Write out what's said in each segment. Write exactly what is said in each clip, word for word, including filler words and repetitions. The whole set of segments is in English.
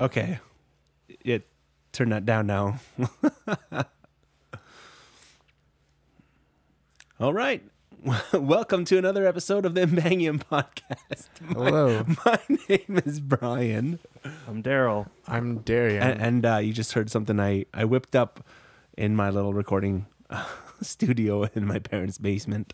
Okay. It turn that down now. All right. Welcome to another episode of the Bangium Podcast. Hello. My, my name is Brian. I'm Daryl. I'm Darian. And, and uh, you just heard something I, I whipped up in my little recording uh, studio in my parents' basement.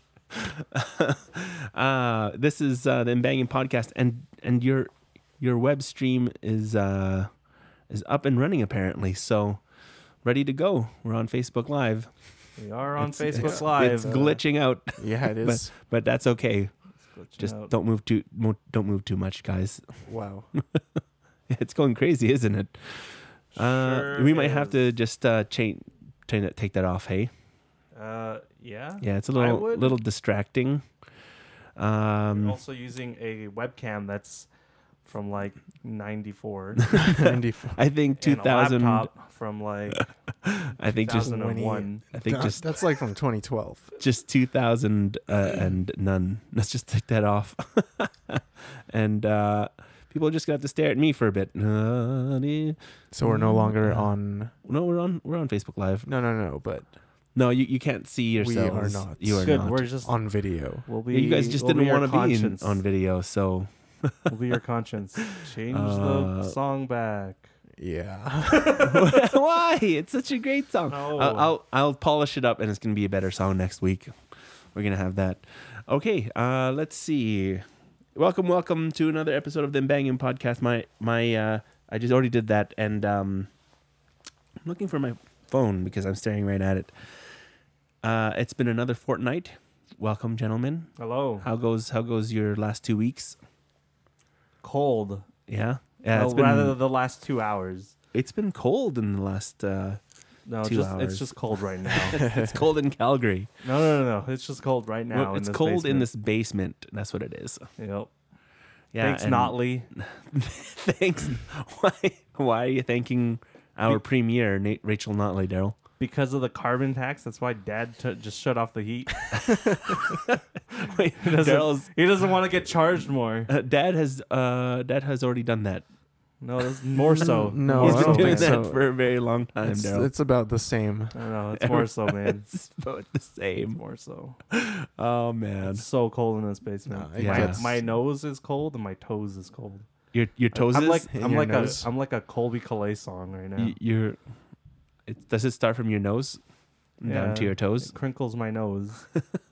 uh, this is uh, the Bangium Podcast, and and your your web stream is uh, is up and running apparently. So ready to go. We're on Facebook Live. We are on It's- Facebook it's- Live. It's glitching out, yeah, it is. but but that's okay. Glitching Just out. don't move too mo- don't move too much, guys. Wow. It's going crazy, isn't it? Uh, Sure we might have to is. just uh, change, change that, take that off. Hey, Uh, yeah. yeah, it's a I little would. little distracting. Um, Also using a webcam that's from like ninety-four. ninety-four. I think two and a thousand. laptop from like I think just two thousand one. I think That- just that's like from twenty twelve. just two thousand uh, and none. Let's just take that off. And uh, people are just gonna have to stare at me for a bit. Uh, So we're no longer on. No, we're on we're on Facebook Live. No, no, no. But No, you, you can't see yourselves. are not. You are Good. not. We're just on video. we'll be. Yeah, you guys just we'll didn't be your want to be in, conscience. on video, so We'll be your conscience. Change Uh, the song back. Yeah. why? It's such a great song. No. I'll, I'll I'll polish it up, and it's gonna be a better song next week. We're gonna have that. Okay, uh, let's see. Welcome, welcome to another episode of the Bangium Podcast. My my, uh, I just already did that, and um, I'm looking for my phone because I'm staring right at it. Uh, it's been another fortnight. Welcome, gentlemen. Hello. How goes how goes your last two weeks? Cold. Yeah, yeah. well, It's been rather the last two hours. it's been cold in the last. Uh, No, Two just hours. it's just cold right now. it's cold in Calgary. no, no, no, no. It's just cold right now. Well, in it's this cold in basement. this basement. That's what it is. Yep. Yeah. Thanks, and- Notley. Thanks. Why? Why are you thanking our premier, Nate, Rachel Notley, Daryl? Because of the carbon tax, that's why Dad t- just shut off the heat. Wait, He doesn't, Daryl's he doesn't want to get charged more. uh, dad has uh, dad has already done that. No, that's more so. No, He's I been don't doing think that so. for a very long time, It's, Daryl. it's about the same. I don't know. It's more so, man. It's about the same. More so. Oh man, It's so cold in this basement. No, it Yeah. my, gets- my nose is cold and my toes is cold. your your toes I'm is like in I'm your like nose? a I'm like a Colby Calais song right now. y- your. It, does it start from your nose and down Yeah. to your toes? It crinkles my nose.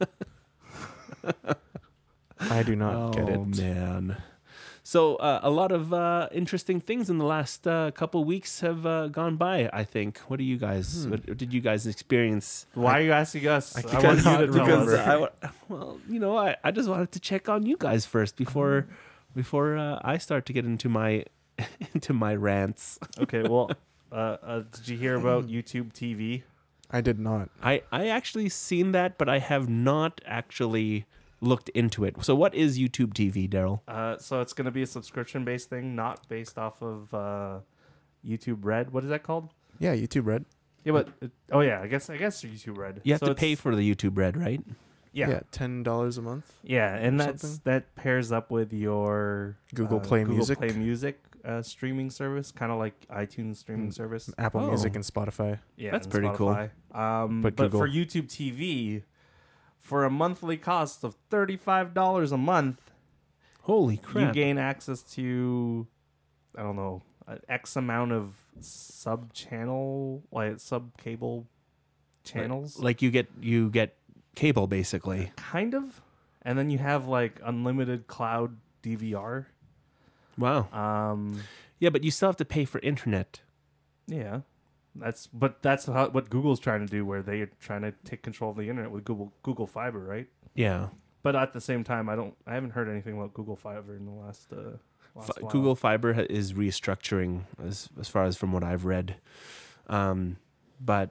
I do not oh get it. man. So uh, a lot of uh, interesting things in the last uh, couple weeks have uh, gone by. I think. What do you guys? Hmm. What, what did you guys experience? Why are you asking us? I I, can't- want you not to tell Because us. I, wa- well, you know, I, I just wanted to check on you guys first before before uh, I start to get into my into my rants. Okay, well, uh, uh, did you hear about YouTube T V? I did not. I I actually seen that, but I have not actually looked into it. So what is YouTube T V, Daryl? Uh, so it's going to be a subscription-based thing, not based off of uh, YouTube Red. What is that called? Yeah, YouTube Red. Yeah, but it, oh yeah, I guess I guess YouTube Red. You have So to it's- pay for the YouTube Red, right? Yeah, yeah, ten dollars a month. and or that's something. that pairs up with your Google uh, Play Google Music. Play Music uh, streaming service, kind of like iTunes streaming Mm. service. Apple Oh. Music and Spotify. Yeah, That's and pretty cool. Spotify. Um, But but Google- for YouTube T V, for a monthly cost of thirty-five dollars a month, Holy crap! you gain access to, I don't know, an X amount of sub channel, like sub cable channels, Like you get you get cable basically. kind of, and then you have like unlimited cloud D V R. Wow. Um, Yeah, but you still have to pay for internet. yeah, that's but that's how, what Google's trying to do, where they are trying to take control of the internet with Google Google Fiber, right? Yeah. But at the same time, I don't, I haven't heard anything about Google Fiber in the last. Uh, last Fi- while. Google Fiber ha- is restructuring as as far as from what I've read. Um, but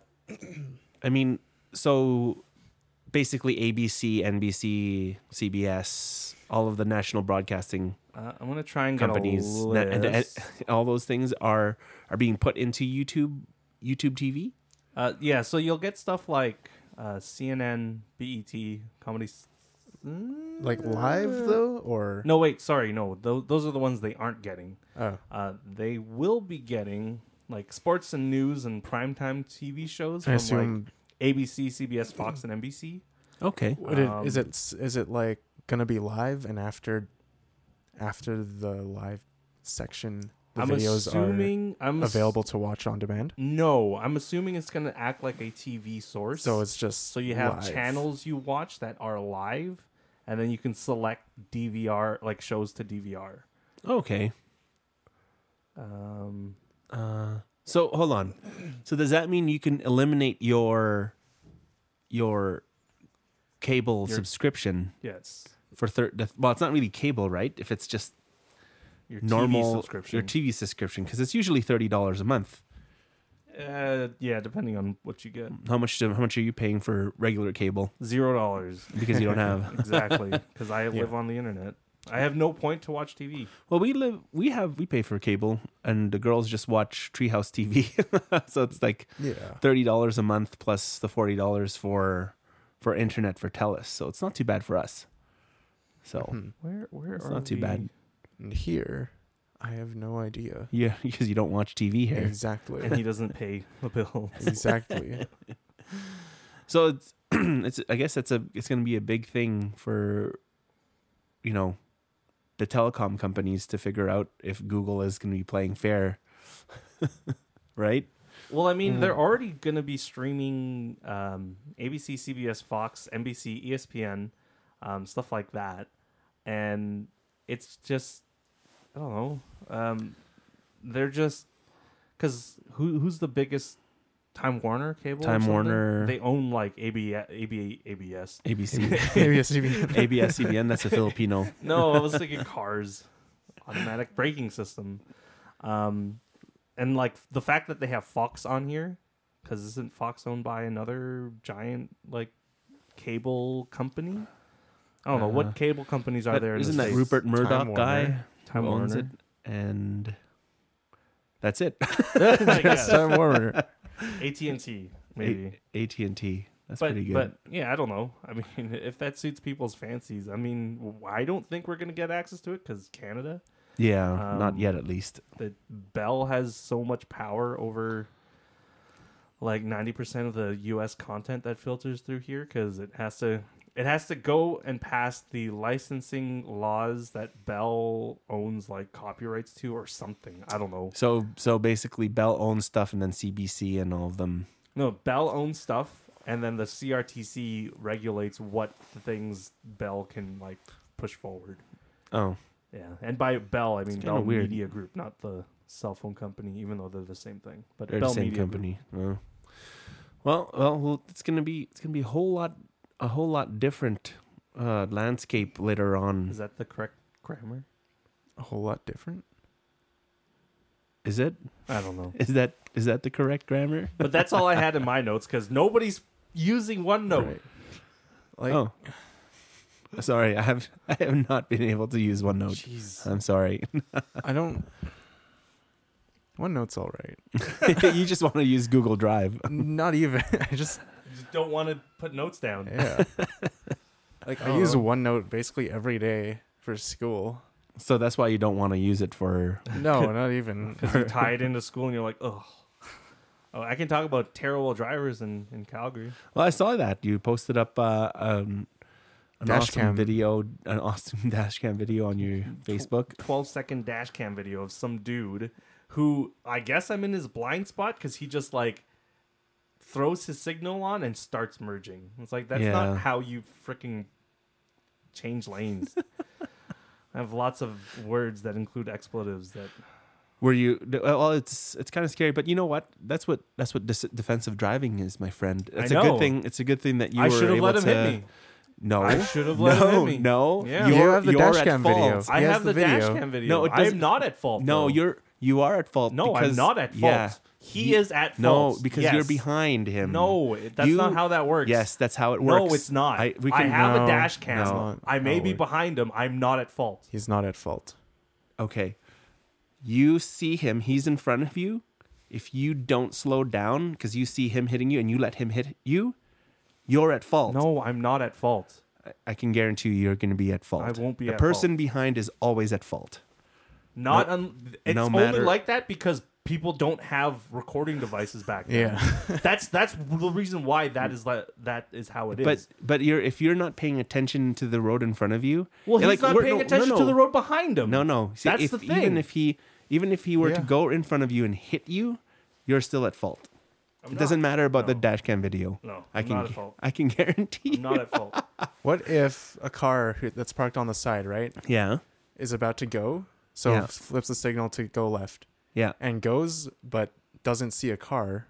I mean, so basically A B C, N B C, C B S, all of the national broadcasting Uh, I'm gonna try and companies, get a na- and, and list. all those things are are being put into YouTube YouTube T V. Uh, yeah, so you'll get stuff like uh, C N N, B E T, Comedy mm, Like live though, or No, wait, sorry, no. Those those are the ones they aren't getting. oh, Uh, they will be getting like sports and news and primetime T V shows I from assume. like A B C, C B S, Fox, and N B C. Okay. Would it, is um, it s- is it like gonna be live and after after the live section, the I'm videos assuming I'm are ass- available to watch on demand? No, I'm assuming it's gonna act like a T V source. So it's just So you have live. channels you watch that are live, and then you can select D V R, like shows to D V R. Okay. Um, Uh, so hold on. So does that mean you can eliminate your your cable Your- subscription yes, for third? Well, it's not really cable, right? If it's just your normal T V subscription. your T V subscription, because it's usually thirty dollars a month. uh, yeah, depending on what you get. How much? Do, how much are you paying for regular cable? Zero dollars. Because you don't have. Exactly, because I live on the internet. I have no point to watch T V. Well, we live. We have. We pay for cable, and the girls just watch Treehouse T V. So it's like Yeah. thirty dollars a month plus the forty dollars for for internet for Telus. So it's not too bad for us. So Hmm. Where where It's are not too we? bad. And here, I have no idea. yeah, because you don't watch T V here. Exactly. And he doesn't pay the bill. exactly. So it's it's. I guess it's a. It's going to be a big thing for, you know, the telecom companies to figure out if Google is going to be playing fair. Right. Well, I mean, Mm. they're already going to be streaming um, A B C, C B S, Fox, N B C, E S P N, um, stuff like that, and it's just I don't know. Um, they're just because who who's the biggest Time Warner cable? or Time something? Warner. They own like A B A B A B S. A B C, Maybe a C B. A B S, C B N. That's a Filipino. No, I was thinking Cars, automatic braking system, um, and like the fact that they have Fox on here, because isn't Fox owned by another giant like cable company? I don't know Uh, what cable companies are But there. In isn't the that States? Rupert Murdoch Time guy Warner. Time who owns Warner. it? And that's it. I guess. Time Warner. A T and T maybe. A T and T. That's But pretty good. but yeah, I don't know. I mean, if that suits people's fancies, I mean, I don't think we're gonna get access to it because Canada. yeah, not um, yet at least. That Bell has so much power over like ninety percent of the U S content that filters through here because it has to it has to go and pass the licensing laws that Bell owns like copyrights to or something. I don't know. So so basically, Bell owns stuff, and then C B C and all of them. No, Bell owns stuff and then the C R T C regulates what things Bell can like push forward. Oh, Yeah. And by Bell I mean kinda Bell weird. Media Group, not the cell phone company, even though they're the same thing. But they're Bell the same Media Group. company. Oh. Well, well, well, it's gonna be it's gonna be a whole lot a whole lot different uh, landscape later on. Is that the correct grammar? A whole lot different. Is it? I don't know. Is that is that the correct grammar? But that's all I had in my notes because nobody's using OneNote. Right. Like, oh, sorry, I have I have not been able to use OneNote. jeez, I'm sorry. I don't. OneNote's all right. You just want to use Google Drive. Not even. I just You just don't want to put notes down. yeah. Like I Oh. use OneNote basically every day for school. So that's why you don't want to use it for. No, not even. Because you tie it into school and you're like, ugh. Oh, I can talk about terrible drivers in, in Calgary. Well, I saw that you posted up uh, um, an Dash awesome cam. video, an awesome dash cam video on your Facebook. twelve second dash cam video of some dude who I guess I'm in his blind spot because he just like throws his signal on and starts merging. It's like, that's Yeah. not how you freaking change lanes. I have lots of words that include expletives that Were you? Well, it's it's kind of scary, but you know what? That's what that's what dis- defensive driving is, my friend. It's I a know. good thing. It's a good thing that you I were should have able let him to. hit me. No, I should have let no, him hit me. no. Yeah. You You're, have the you're dash at cam fault. video. I He has have the, the dash video. cam video. No, it I'm doesn't- not at fault. No, though. you're you are at fault. No, because, I'm not at fault. Yeah, He You- is at no, fault. because Yes. you're behind him. No, it- that's You- not how that works. Yes, that's how it works. No, it's not. I, I, we can, have No, a dash cam. it's not I may how it be works. behind him. I'm not at fault. He's not at fault. Okay, you see him. He's in front of you. If you don't slow down because you see him hitting you and you let him hit you, you're at fault. No, I'm not at fault. I, I can guarantee you you're going to be at fault. I won't be The at person fault. behind is always at fault. Not No- un- it's no only matter- like that because people don't have recording devices back then. Yeah. that's that's the reason why that is like that is how it is. But but you're if you're not paying attention to the road in front of you, well, he's like, not we're- paying no, no, attention no. to the road behind him. No, no. See, That's if, the thing. Even if he even if he were to Yeah. go in front of you and hit you, you're still at fault. I'm It doesn't not. matter about the No. dash cam video. No, I I'm can not at gu- fault. I can guarantee. I'm not at fault. What if a car who- that's parked on the side, right, Yeah, is about to go, so Yeah. flips the signal to go left yeah. and goes, but doesn't see a car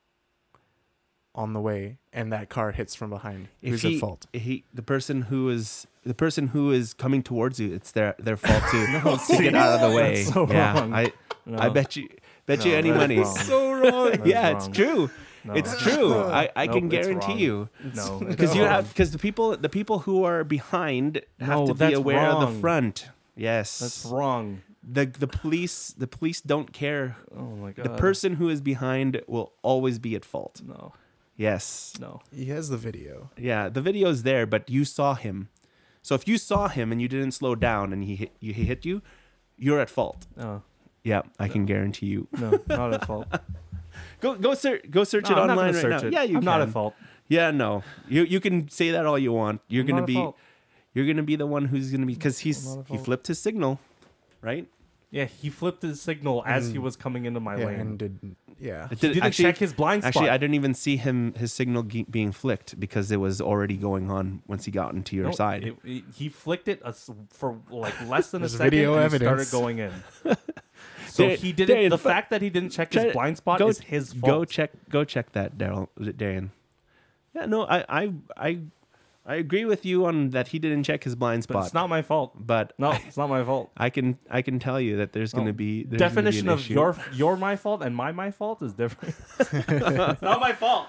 on the way, and that car hits from behind. If Who's he, at fault? He the person who is the person who is coming towards you. It's their their fault to, to see, get out of the way. that's so yeah, wrong. I No. I bet you bet you No, any that is money. wrong. So wrong. That is yeah, it's wrong. true. No. It's true. I, I Nope, can it's guarantee wrong. you. No, Because it's you wrong. have because the people the people who are behind have No, to be that's aware of wrong. the front. Yes, That's wrong. the the police the police don't care. Oh my god. The person who is behind will always be at fault. No, Yes. no. He has the video. Yeah, the video's there, but you saw him. So if you saw him and you didn't slow down and he hit you, he hit you, you're at fault. No, Yeah, I can guarantee you. no, not at fault. Go go search go search No, it I'm not online gonna right search now. it. Yeah, you I'm can. not at fault. Yeah, no. You you can say that all you want. You're I'm gonna not at be fault. you're gonna be the one who's gonna be because he's I'm not at he fault. flipped his signal, right? Yeah, he flipped his signal as he And- was coming into my Yeah, lane. and did yeah. It he did- didn't actually- check his blind spot. Actually, I didn't even see him his signal ge- being flicked because it was already going on once he got into your No, side. it- it- he flicked it as- for like less than a There's second video and evidence. started going in. So Dar- he didn't. Darian, the fu- fact that he didn't check Try his to- blind spot go- is his fault. Go check go check that, Daryl Darian. Yeah, no, I I I I agree with you on that he didn't check his blind but spot. it's not my fault. but No, it's not my fault. I can I can tell you that there's going to No. be there's Definition gonna be of an issue. your your my fault and my my fault is different. It's not my fault.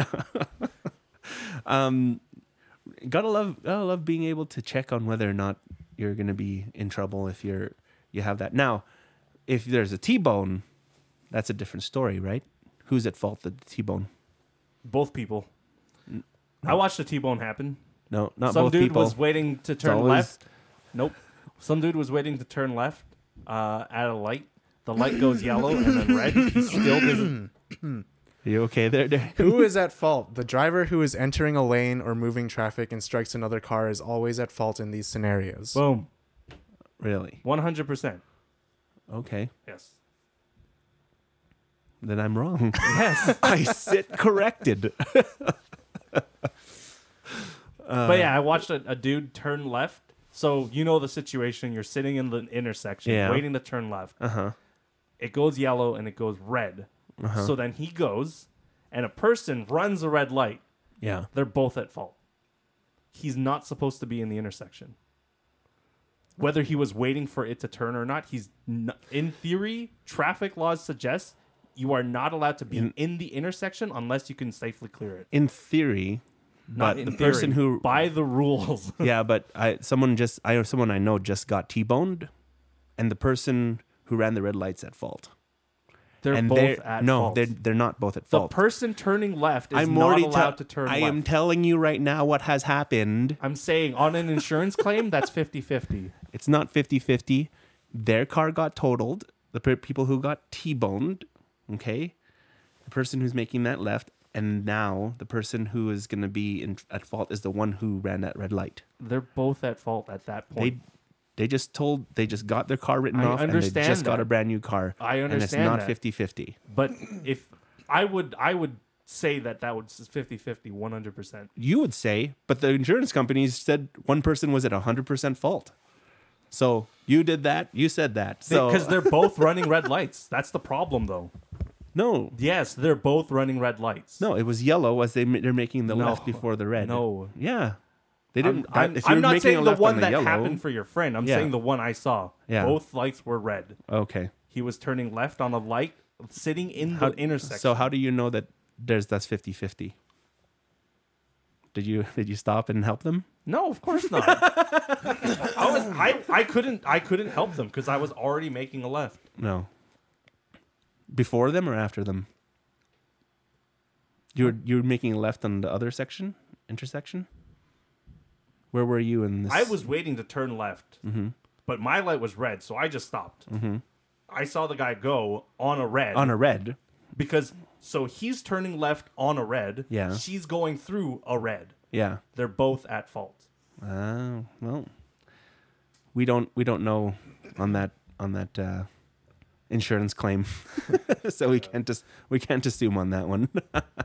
um gotta love gotta love being able to check on whether or not you're going to be in trouble if you're you have that. Now, if there's a T-bone, that's a different story, right? Who's at fault? The T-bone? Both people. I watched the T-bone happen. No, not Some both dude people. was waiting to turn always- left. Nope. Some dude was waiting to turn left uh, at a light. The light goes yellow and then red. He still doesn't. Are you okay there, Darian? Who is at fault? The driver who is entering a lane or moving traffic and strikes another car is always at fault in these scenarios. Boom. Really? one hundred percent. Okay. Yes. Then I'm wrong. Yes. I sit corrected. But yeah, I watched a, a dude turn left. So you know the situation. You're sitting in the intersection, Yeah. waiting to turn left. Uh huh. It goes yellow and it goes red. Uh-huh. So then he goes, and a person runs a red light. Yeah. They're both at fault. He's not supposed to be in the intersection. Whether he was waiting for it to turn or not, he's not, in theory, traffic laws suggest you are not allowed to be In- in, the intersection unless you can safely clear it. In theory, Not but in the person theory, who by the rules. yeah, but I someone just I someone I know just got T-boned, and the person who ran the red lights at fault. They're and both they're, at no, fault. they're they're not both at The fault. person turning left is I'm not already allowed te- to turn I left. am telling you right now what has happened. I'm saying on an insurance claim, that's fifty-fifty. It's not fifty-fifty. Their car got totaled. The per- people who got T-boned, okay? The person who's making that left, and now the person who is going to be in, at fault is the one who ran that red light. They're both at fault at that point. They they just told they just got their car written I off and they understand just got that. a brand new car. I And it's understand not that. fifty-fifty. But if I would, I would say that that was fifty-fifty, one hundred percent. You would say, but the insurance companies said one person was at one hundred percent fault. So you did that. You said that. So Because they're both running red lights. That's the problem, though. no, Yes, they're both running red lights. no, it was yellow as they they're making the No. left before the red. No. Yeah, they I'm, didn't. I'm, if I'm you're not making a saying the left one on that yellow, happened for your friend. I'm Yeah. saying the one I saw. Yeah. Both lights were red. Okay. He was turning left on a light, sitting in How- the intersection. So how do you know that there's that's fifty-fifty? Did you did you stop and help them? No, of course not. I was I, I couldn't I couldn't help them because I was already making a left. No. Before them or after them? You were you were making a left on the other section intersection. Where were you in this? I was waiting to turn left, Mm-hmm. but my light was red, so I just stopped. Mm-hmm. I saw the guy go on a red. On a red. Because, so he's turning left on a red. Yeah. She's going through a red. Yeah. They're both at fault. Oh, well. We don't we don't know on that on that uh, insurance claim. So we can't just we can't assume on that one.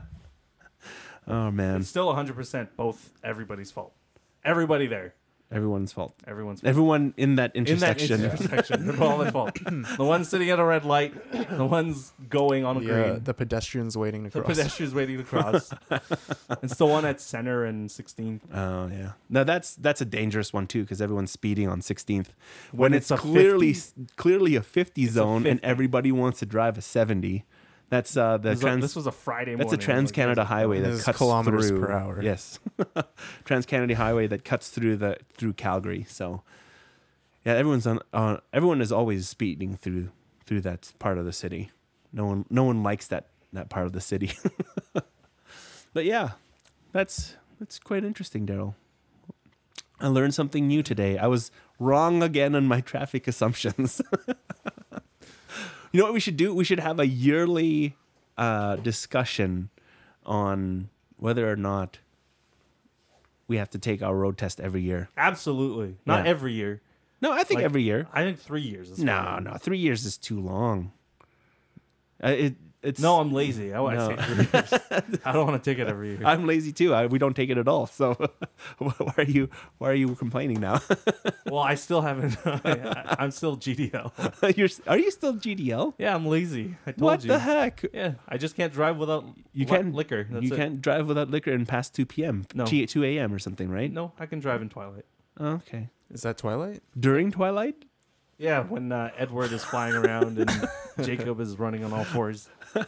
Oh man. It's still one hundred percent both everybody's fault. Everybody there. Everyone's fault. Everyone's fault. Everyone in that In that intersection. intersection. They're all at fault. The ones sitting at a red light, the ones going on a The, uh, green, the pedestrians waiting to the cross. pedestrians waiting to cross. It's the one at Center and sixteenth. Oh yeah. No, that's that's a dangerous one too because everyone's speeding on sixteenth when, When it's, it's a clearly fifty. clearly a fifty It's a zone and fifty. everybody wants to drive a seventy. That's uh the This, was a, trans this was a Friday That's morning. a Trans Canada highway that This is cuts kilometers through. per hour. Yes, Trans Canada highway that cuts through the through Calgary. So, yeah, everyone's on. Uh, everyone is always speeding through through that part of the city. No one, no one likes that that part of the city. But yeah, that's that's quite interesting, Daryl. I learned something new today. I was wrong again on my traffic assumptions. You know what we should do? We should have a yearly uh, discussion on whether or not we have to take our road test every year. Absolutely. Not Yeah. every year. No, I think Like, every year. I think three years. Is No, fine. no, three years is too long. Uh, it, it's No, I'm lazy. I, I No. say three years. I don't want to take it every year. I'm lazy too. I, we don't take it at all. So why are you why are you complaining now? Well, I still haven't. I, I'm still G D L. You're are you still G D L? Yeah, I'm lazy. I told What you. the heck? Yeah, I just can't drive without You li- can't liquor. That's you it. can't drive without liquor and past two p.m. No. T- two a.m. or something, right? No, I can drive in Twilight. Oh, okay. Is that Twilight? During twilight? Yeah, when uh, Edward is flying around and Jacob is running on all fours.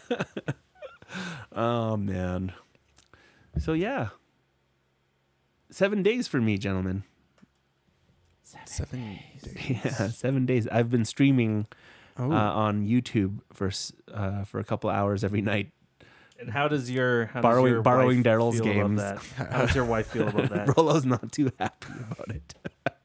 Oh man. So yeah. Seven days for me, gentlemen. Seven days. Yeah, seven days. I've been streaming Oh, uh, on YouTube for s- uh, for a couple hours every night. And how does your how Borrowing- does your borrowing wife Daryl's feel about games. that? How does your wife feel about that? Rolo's not too happy about it.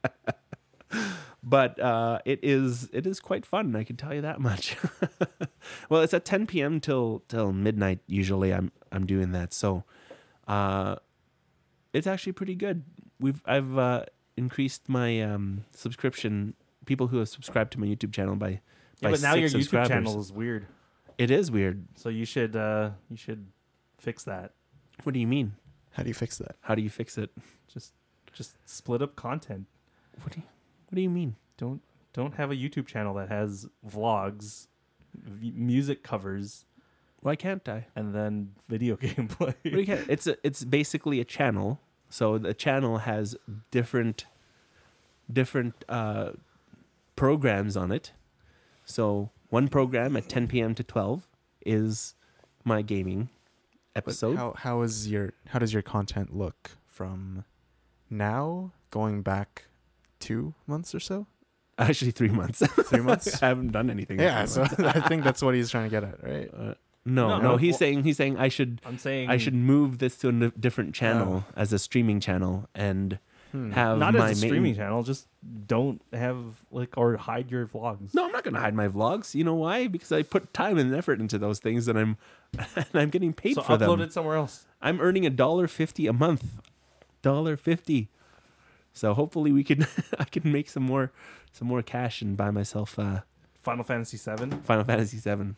But uh, it is it is quite fun. I can tell you that much. Well, it's at ten p.m. till till midnight. Usually, I'm I'm doing that. So, uh, it's actually pretty good. We've I've uh, increased my um, subscription. People who have subscribed to my YouTube channel by Yeah, by but now your six YouTube subscribers. channel is weird. It is weird. So you should uh, you should fix that. What do you mean? how do you fix that? How do you fix it? Just just split up content. What do you What do you mean? Don't don't have a YouTube channel that has vlogs, v- music covers, Why can't I? and then video gameplay. What do you ca- It's a, it's basically a channel. So the channel has different different uh, programs on it. So one program at ten p.m. to twelve is my gaming But episode. how how is your how does your content look from now going back two months or so? Actually, three months. Three months? I haven't done anything. in Yeah, three so months. I think that's what he's trying to get at, right? Uh, no, no, No, He's well- saying he's saying I should I'm saying I should move this to a n- different channel as a streaming channel and Hmm. have not my as a main- streaming channel. Just don't have like or hide your vlogs. No, I'm not going to hide my vlogs. You know why? Because I put time and effort into those things, and I'm and I'm getting paid so for upload them. it somewhere else. I'm earning a dollar fifty a month, dollar fifty. So hopefully we can I can make some more some more cash and buy myself uh, Final Fantasy seven. Final Fantasy seven.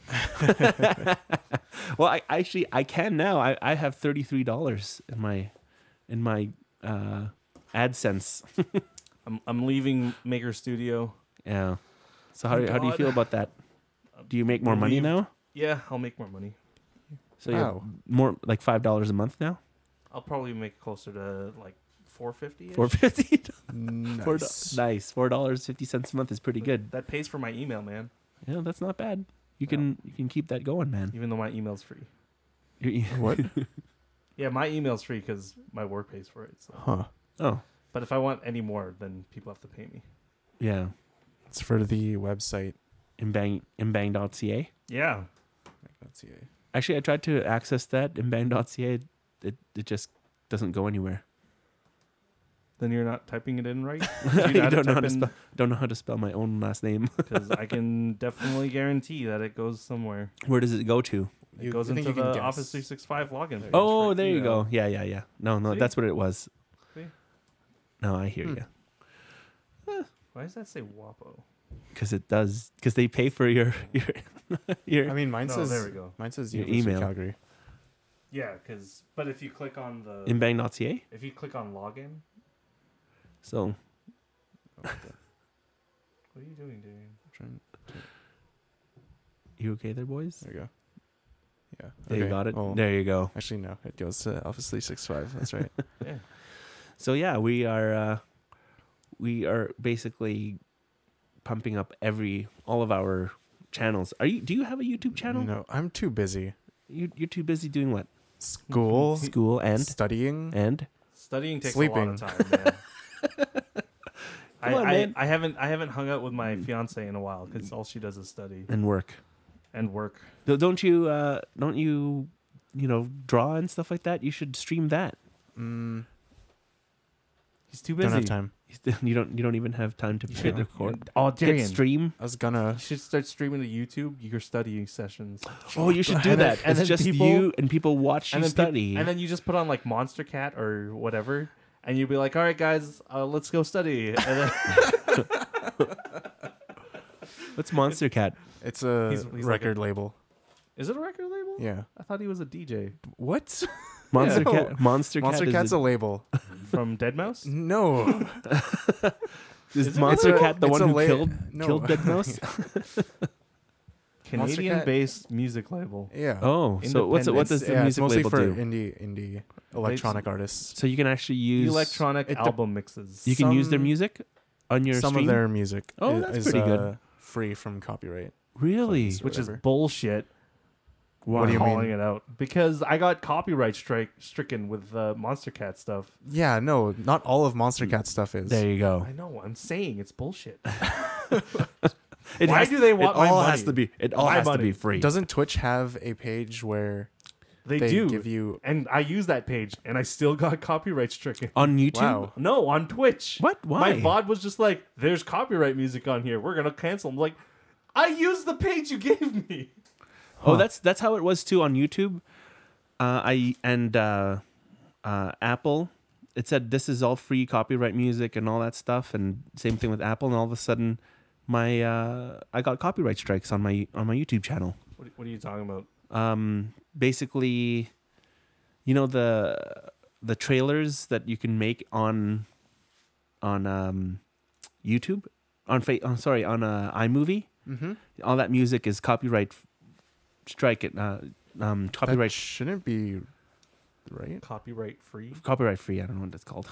Well, I actually I can now. I, I have thirty three dollars in my in my uh, AdSense. I'm I'm leaving Maker Studio. Yeah. So how do, how do you God. feel about that? Do you make more money Leave- now? Yeah, I'll make more money. So you're Wow. more like five dollars a month now. I'll probably make closer to like four fifty. Four fifty. Nice. Four do- nice. Four dollars fifty cents a month is pretty good. That pays for my email, man. Yeah, that's not bad. You can you can keep that going, man. Even though my email's free. You- What? Yeah, my email's free because my work pays for it. So. Huh. Oh, But if I want any more, then people have to pay me. yeah. It's for the website. Imbang imbang dot c a. Yeah. Let's see. Actually, I tried to access that imbang dot c a. It it just doesn't go anywhere. Then you're not typing it in right. I don't know how to spell. Don't know how to spell my own last name. Because I can definitely guarantee that it goes somewhere. Where does it go to? It You- goes I think into you can the guess. Office three sixty-five login. page Oh, for there you email. go. Yeah, yeah, yeah. No, no, See? that's what it was. See? No, I hear Hmm. you. Why does that say WAPO? Because it does. Because they pay for your your your. I mean, mine No, says there we go. mine says Your University of email. Calgary. Yeah, because but if you click on the Inbang dot C A. if you click on login, So Oh, okay. what are you doing, Darian? Trying- you okay there, boys? There you go. Yeah. There you okay. got it. Oh, There you go. actually, no. It goes to Office three sixty-five. That's right. Yeah. So yeah, we are uh, we are basically pumping up every all of our channels. Are you? Do you have a YouTube channel? No, I'm too busy. You you're too busy doing what? School, School and studying. and Studying takes Sleeping. a lot of time, man. I, Come on, I, man. I haven't I haven't hung out with my fiance in a while because all she does is study and work. and work. Th- Don't you? Uh, don't you? You know, draw and stuff like that. You should stream that. Mm, He's too busy. don't have time. You don't. You don't even have time to You hit should record. Oh, Hit Darian, stream. I was gonna. you should start streaming to YouTube your studying sessions. Oh, you should do And then- that. and It's then just people- you and people watch you and then peop- study. and then you just put on like Monster Cat or whatever, and you'd be like, "All right, guys, uh, let's go study." And then What's Monster Cat? It's a He's- he's like record label. is it a record label? Yeah. I thought he was a D J What? Monster No. Cat. Monster, Monster Cat. Cat's is a label. from Deadmau5. No. Is, Is it Monster really? Cat the It's one a who la- killed no. killed Dead Mouse? Canadian-based music label. Yeah. Oh, so what's it? What does It's- the yeah, music it's mostly label for do? indie indie electronic artists. So you can actually use Electronic It de- album mixes. You can use their some- music on your Some stream. of their music Oh, i- that's is pretty good. uh, free from copyright. Really? claims. which is whatever. bullshit. Wow. What do you calling mean? it out because I got copyright strike stricken with uh, Monster Cat stuff. Yeah, no, not all of Monster Cat stuff is. There you go. I know. I'm saying it's bullshit. It Why has- do they want it my all money? has to be. It all My has to money. be free. Doesn't Twitch have a page where They, they do, give you? and I use that page, and I still got copyright stricken. on YouTube? Wow. No, on Twitch. What? Why? My V O D was just like, "There's copyright music on here. We're gonna cancel." I'm like, I used the page you gave me. Oh, Huh. that's that's how it was too on YouTube. Uh, I and uh, uh, Apple. It said this is all free copyright music and all that stuff, and same thing with Apple. And all of a sudden, my uh, I got copyright strikes on my on my YouTube channel. What, what are you talking about? Um, basically, you know the the trailers that you can make on on um, YouTube on fa- oh, sorry on uh, iMovie. Mm-hmm. All that music is copyright f- strike it. Uh, um, That copyright shouldn't be right. Copyright free. copyright free. I don't know what that's called.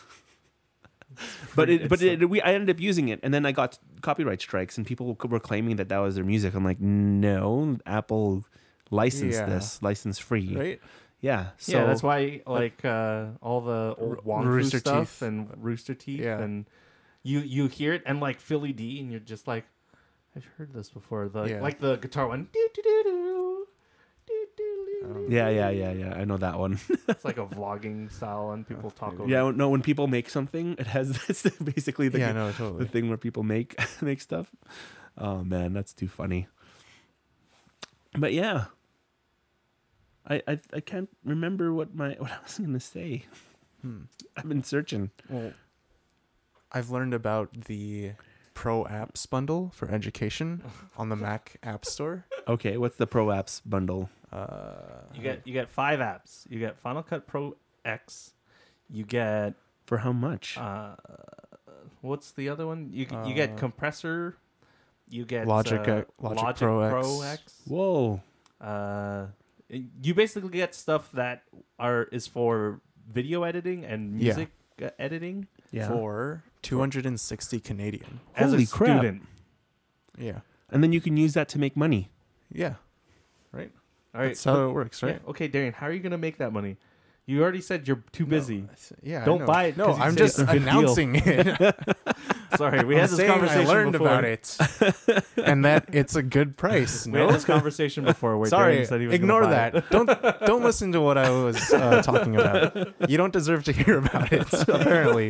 but it, but It's, it, we I ended up using it, and then I got copyright strikes, and people were claiming that that was their music. I'm like, no, Apple licensed Yeah. this, license free. Right. Yeah. So yeah, that's why like uh, all the old Ro- Wong Fu Rooster stuff Teeth. and Rooster Teeth, Yeah. and you you hear it and like Philly D, and you're just like, I've heard this before. The Yeah. like the guitar one. Doo, doo, doo, doo, doo, doo, Oh. doo. Yeah, yeah, yeah, yeah. I know that one. It's like a vlogging style, and people talk over. Yeah, no. When people make something, it has it's basically the, yeah, no, the totally. thing where people make make stuff. Oh man, that's too funny. But yeah, I I, I can't remember what my what I was gonna say. Hmm. I've been searching. Well, I've learned about the Pro Apps bundle for education on the Mac App Store. Okay, what's the Pro Apps bundle? Uh, You get you get five apps. You get Final Cut Pro X. You get For how much? uh, what's the other one? You g- you get Uh, compressor. You get Logic, uh, uh, Logic Pro X. X. Whoa. Uh, you basically get stuff that are is for video editing and Yeah. music uh, editing Yeah. for two hundred sixty Canadian. as Holy a crap. student. Yeah. And then you can use that to make money. Yeah. All right. That's how it works, right? Yeah, okay, Darian, how are you gonna make that money? You already said you're too busy. No, I s- yeah. I Don't know. buy it No, 'cause you I'm say just it's a good deal. announcing it. Sorry, we I'm had this saying conversation I learned before. about it, and that it's a good price. We had No, this conversation before. Where sorry, Darren said he was gonna ignore buy that. it. Don't don't listen to what I was uh, talking about. You don't deserve to hear about it. Apparently,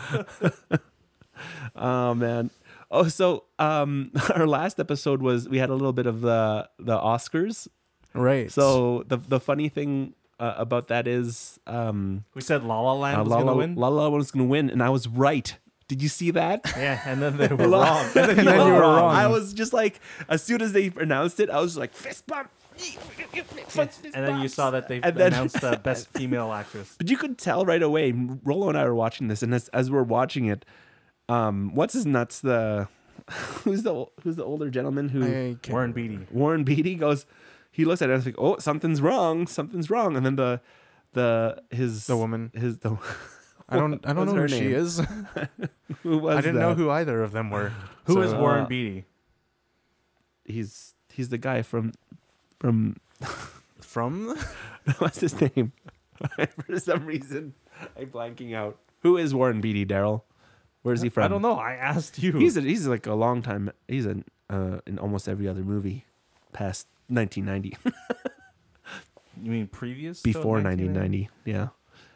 Oh man. Oh, so um, our last episode was we had a little bit of the the Oscars. right? So the the funny thing uh, about that is um, We said La La Land uh, was La gonna La win. La La was going to win, and I was right. Did you see that? Yeah, and then they were La- wrong. And then, And then you were wrong. I was just like, as soon as they announced it, I was like, fist bump. And then you saw that they And then- announced the best female actress. But you could tell right away. Rollo and I were watching this, and as, as we're watching it, um, what's his nuts? The who's the who's the older gentleman who I can't- Warren Beatty. Warren Beatty goes. He looks at it and is like, "Oh, something's wrong. Something's wrong." And then the the his The woman. his the I don't. I don't What's know her who she name? is. who was I didn't know that? who either of them were. Who is So, Warren uh, Beatty? He's he's the guy from from from? what's his name? For some reason, I'm blanking out. Who is Warren Beatty, Daryl? Where's he from? I don't know. I asked you. He's a, he's like a long time. He's in uh, in almost every other movie past nineteen ninety, You mean previous? to before nineteen ninety. Yeah.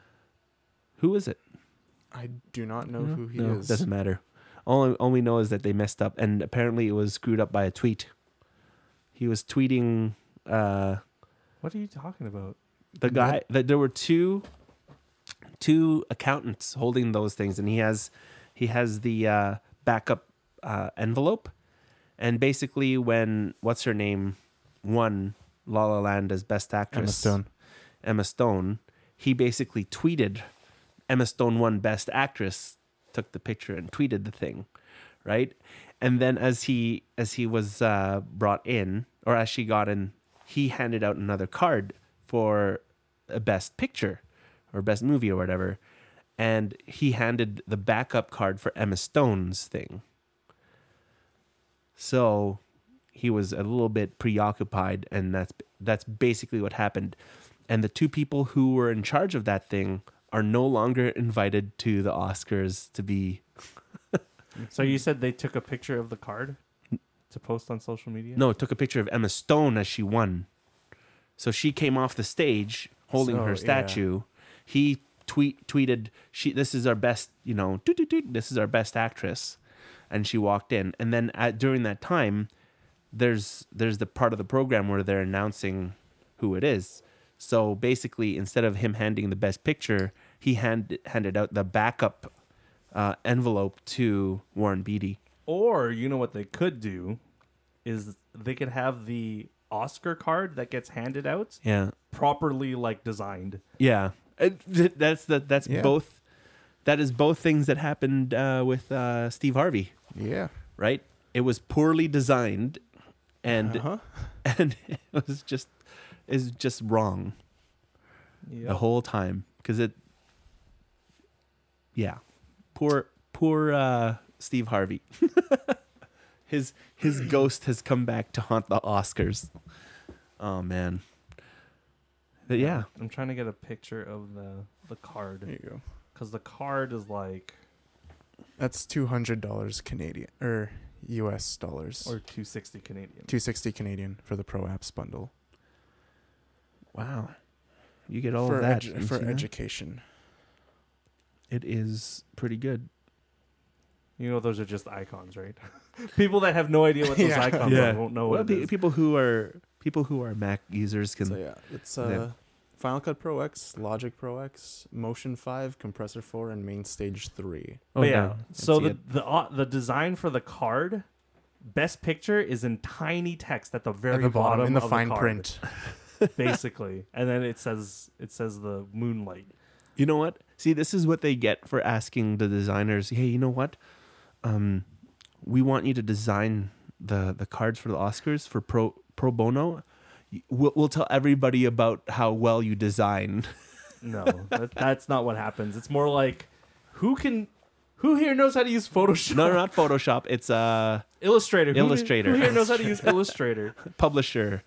Who is it? I do not know No, who he no, is. Doesn't matter. All all we know is that they messed up, and apparently it was screwed up by a tweet. He was tweeting uh, What are you talking about? the guy that there were two two accountants holding those things, and he has he has the uh, backup uh, envelope, and basically when what's her name won La La Land as Best Actress, Emma Stone. Emma Stone, he basically tweeted Emma Stone won Best Actress, took the picture and tweeted the thing, right? And then as he as he was uh, brought in, or as she got in, he handed out another card for a Best Picture or Best Movie or whatever, and he handed the backup card for Emma Stone's thing. So he was a little bit preoccupied, and that's that's basically what happened. And the two people who were in charge of that thing are no longer invited to the Oscars to be. So you said they took a picture of the card to post on social media? No, took a picture of Emma Stone as she won. So she came off the stage holding So, her yeah. statue. He tweet tweeted, "She, this is our best, you know, doot, doot, doot, this is our best actress," and she walked in. And then at, during that time, there's there's the part of the program where they're announcing who it is. So basically, instead of him handing the best picture, he hand, handed out the backup uh, envelope to Warren Beatty. Or you know what they could do is they could have the Oscar card that gets handed out Yeah, properly like designed. yeah. It- that's the that's Yeah. both. That is both things that happened uh, with uh, Steve Harvey, Yeah. right? It was poorly designed, and Uh-huh. and it was just is just wrong the whole time because it. Yeah, poor poor uh, Steve Harvey. his his ghost has come back to haunt the Oscars. Oh man. But yeah, I'm trying to get a picture of the the card There you go. because the card is like That's two hundred dollars Canadian or U S dollars. or two sixty Canadian. two sixty Canadian for the Pro Apps bundle wow, you get all for of that edu- You for see that? education. It is pretty good. You know, those are just icons, right? People that have no idea what those Yeah. icons Yeah. are won't know Well, what it pe- is. people who are people who are Mac users can. So yeah, it's uh, Yeah. Final Cut Pro X, Logic Pro X, Motion five, Compressor four, and Main Stage three. Oh But yeah. yeah. So see the it. the uh, the design for the card, best picture is in tiny text at the very At the bottom, in the of fine card, print. basically, and then it says it says the moonlight. You know what? See, this is what they get for asking the designers, "Hey, you know what? Um, we want you to design the the cards for the Oscars for pro pro bono. We'll, we'll tell everybody about how well you design." No, that, that's not what happens. It's more like who can who here knows how to use Photoshop? No, not Photoshop. It's uh Illustrator. Who- Illustrator. Who, here knows how to use Illustrator? publisher.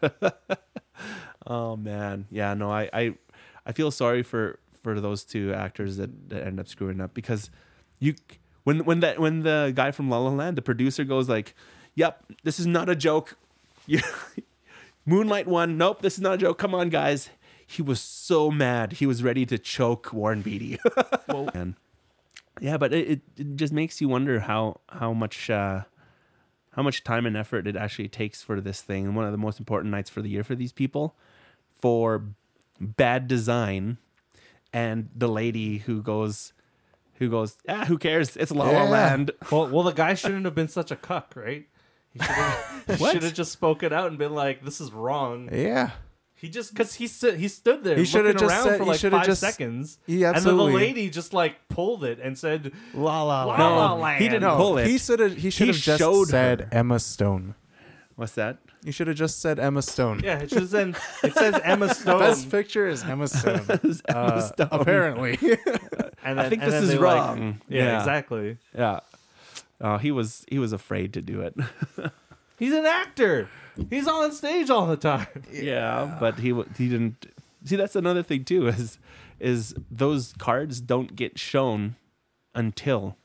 Oh man, yeah. No, I, I I feel sorry for for those two actors that, that end up screwing up because you when when that when the guy from La La Land, the producer, goes like, "Yep, this is not a joke. You, Moonlight won. Nope, this is not a joke. Come on, guys." He was so mad. He was ready to choke Warren Beatty. Well, And yeah, but it, it, it just makes you wonder how how much uh, how much time and effort it actually takes for this thing. And one of the most important nights for the year for these people, for bad design, and the lady who goes, who goes, ah, who cares? It's La La Yeah. Land. well, well, the guy shouldn't have been such a cuck, right? He should have, What? should have just spoken out and been like, "This is wrong." Yeah. He just because he stood he stood there He shoulda looking just around said- for he like shoulda five just- seconds, He and then the absolutely- lady just like pulled it and said, La La "La No, La Land." he didn't No, pull it. he should have. He should have just showed said her. Emma Stone. What's that? You should have just said Emma Stone. Yeah, it should then it says Emma Stone, Best picture is Emma Stone. Uh, Stone. Apparently. and then, I think and this then is they, like- wrong. yeah, Yeah. exactly. Yeah. Uh, he was he was afraid to do it. He's an actor. He's on stage all the time. Yeah, but he w- he didn't. See, that's another thing too. Is is those cards don't get shown until,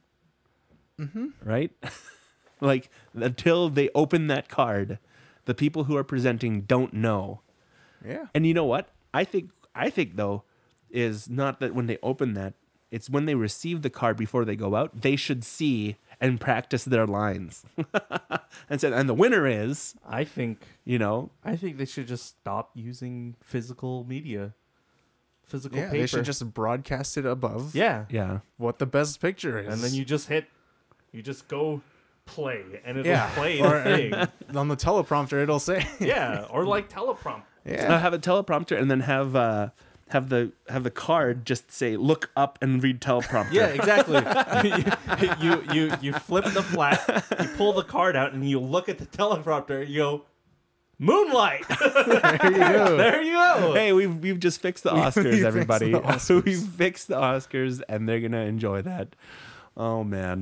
right? Like until they open that card, the people who are presenting don't know. Yeah. And you know what? I think I think though is not that when they open that, it's when they receive the card before they go out, they should see and practice their lines. and said, and the winner is, I think you know, I think they should just stop using physical media, physical Yeah, paper. they should just broadcast it above yeah, yeah. what the best picture is. and then you just hit, you just go play, and it'll Yeah. play Or- the thing. on the teleprompter it'll say. Yeah, or like teleprompt. Uh, Yeah. have a teleprompter and then have uh, have the have the card just say look up and read teleprompter. Yeah, exactly. you, you you you flip the flat, you pull the card out, and you look at the teleprompter. And you go, Moonlight. There you go. There you go. Hey, we've we've just fixed the We Oscars, fixed everybody. the Oscars. we've fixed the Oscars, and they're gonna enjoy that. Oh man.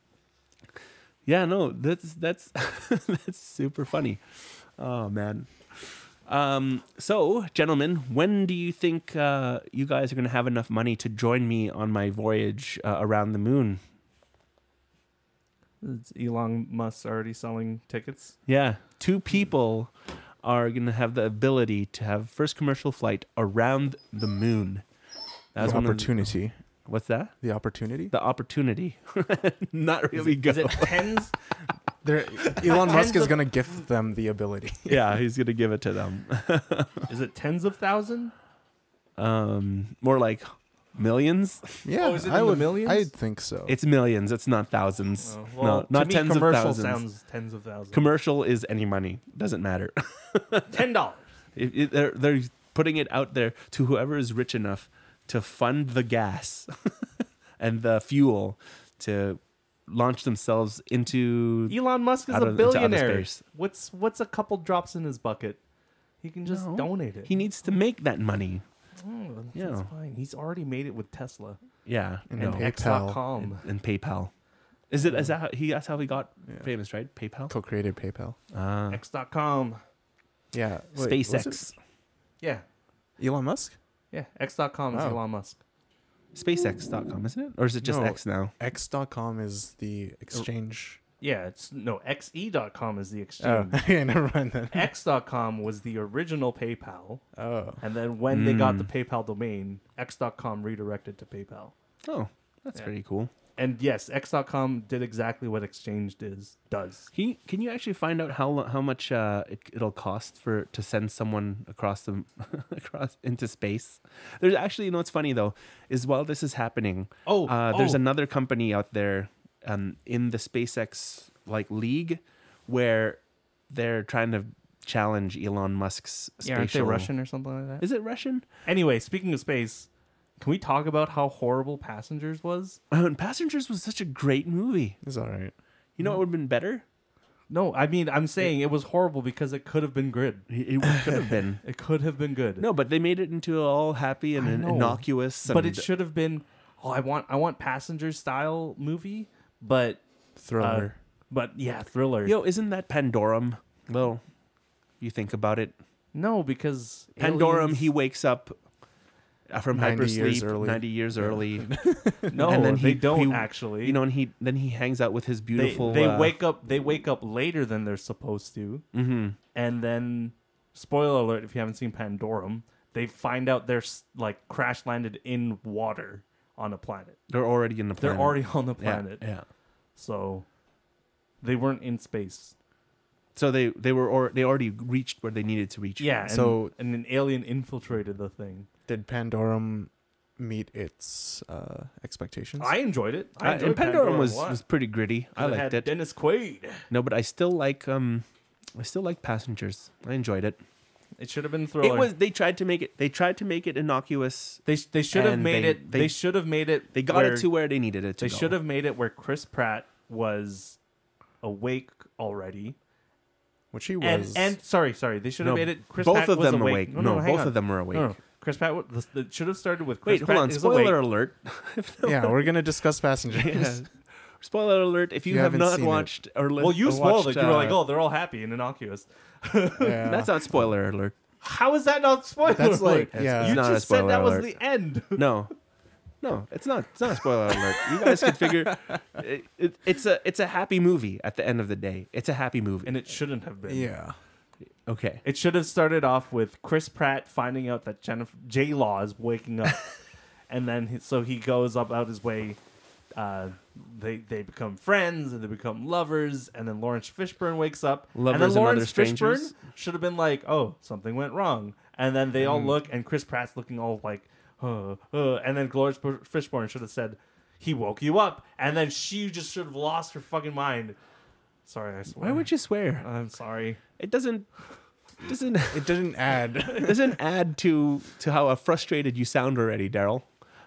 Yeah, no, that's that's that's super funny. Oh man. Um, so, gentlemen, when do you think uh, you guys are going to have enough money to join me on my voyage uh, around the moon? Is Elon Musk already selling tickets? Yeah, two people are going to have the ability to have first commercial flight around the moon. That's The one of the- opportunity. what's that? The opportunity. The opportunity. Not really Is good. it tens? There, Elon Musk Tens is of- going to gift them the ability. Yeah, he's going to give it to them. Is it tens of thousand? Um, more like millions. Yeah, Oh, is it I in the would. millions? I think so. It's millions. It's not thousands. Oh, well, no, not to me, tens of commercial thousands. sounds tens of thousands. Commercial is any money. Doesn't matter. Ten dollars. It, it, they're, they're putting it out there to whoever is rich enough to fund the gas and the fuel to launch themselves into. Elon Musk is Out a of- into outer billionaire. space. What's what's a couple drops in his bucket? He can just No. donate it. He needs to make that money. Oh, Yeah. that's fine. He's already made it with Tesla Yeah, And no. then X PayPal. dot com. and, and PayPal. Is it? Is that how he? That's how he got Yeah. famous, right? PayPal. Co-created PayPal. Ah, X dot com. Yeah. Wait, was SpaceX. Yeah. it Elon Musk? Yeah. X dot com is Oh. Elon Musk. SpaceX dot com, isn't it? Or is it just No. X now? X dot com is the exchange. Yeah. It's no X E dot com is the Oh, exchange. yeah, never mind then. X dot com was the original PayPal, Oh. and then when they got the Mm. PayPal domain, X dot com redirected to PayPal. Oh, that's Yeah. pretty cool. And yes, X dot com did exactly what Exchange does. Does. Can you, can you actually find out how lo- how much uh, it, it'll cost for to send someone across the across into space? There's actually, you know what's funny though is while this is happening, Oh, uh, there's oh. another company out there um, in the SpaceX like league where they're trying to challenge Elon Musk's Yeah, aren't they spatial. Russian or something like that? Is it Russian? Anyway, speaking of space, can we talk about how horrible Passengers was? Oh, and Passengers was such a great movie. It's all right. You know what would have been better? No, I mean, I'm saying it was horrible because it could have been good. It, it could have been. It could have been good. No, but they made it into all happy and I in- know. innocuous. but and- it should have been. Oh, I want, I want Passengers style movie, but, Thriller. but yeah, thriller. Yo, isn't that Pandorum? Well, you think about it. No, because Pandorum, aliens- he wakes up uh, from ninety years hypersleep early. ninety years Yeah. early. No, And then they he- don't he- actually. You know, and he then he hangs out with his they, beautiful. they uh, wake up. They wake up later than they're supposed to, Mm-hmm. and then spoiler alert: if you haven't seen Pandorum, they find out they're s- like crash landed in water on a planet. They're already in the planet. They're already on the Yeah, planet, Yeah. so they weren't in space. So they they were or they already reached where they needed to reach. Yeah, and, So- and an alien infiltrated the thing. Did Pandorum meet its uh, expectations? I enjoyed it. I Uh, enjoyed and Pandorum was a lot. was pretty gritty. I 'Cause liked had it. Dennis Quaid. No, but I still like um, I still like Passengers. I enjoyed it. It should have been Thriller. It was. They tried to make it. They tried to make it innocuous. They sh- they should have and made they- it. they- They, should have made it. They got where, it to where they needed it to. They go. should have made it where Chris Pratt was awake already. Which he And was. and sorry, sorry. They should have No, made it. Chris both Pratt of was them awake. awake. No, No, no, hang both on. of them were awake. No, no. Chris Pratt. wa- the- It should have started with Chris Wait, Pratt hold on. is Spoiler awake. alert. yeah, we're gonna discuss Passengers. Yeah. Spoiler alert. If you, You have haven't not seen it. watched or li- Well, you or spoiled watched, it. You were uh, like, "Oh, they're all happy and innocuous." Yeah. That's not spoiler alert. How is that not spoiler? That's like- alert? yeah. You It's not a just said spoiler that was alert. the end. No, no, it's not. It's not a spoiler alert. You guys could figure. It, it, it's a it's a happy movie. At the end of the day, it's a happy movie. And it shouldn't have been. Yeah. Okay. It should have started off with Chris Pratt finding out that Jennifer J Law is waking up, and then he, so he goes up out his way. Uh, they they become friends and they become lovers, and then Lawrence Fishburne wakes up. Lovers and then and Lawrence other strangers? Fishburne should have been like, "Oh, something went wrong," and then they all Mm. look, and Chris Pratt's looking all like, uh, uh, and then Lawrence Fishburne should have said, "He woke you up," and then she just should have lost her fucking mind. Sorry, I swear. Why would you swear? I'm sorry. It doesn't. Doesn't It didn't add. it doesn't add to to how frustrated you sound already, Daryl.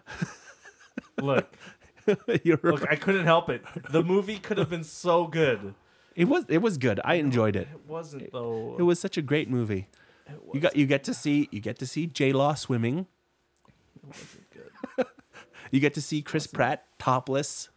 Look. You're Look, I couldn't help it. The movie could have been so good. It was it was good. I enjoyed it. It wasn't though. It was such a great movie. It You got you get to see you get to see J Law swimming. It wasn't good. You get to see Chris Pratt topless.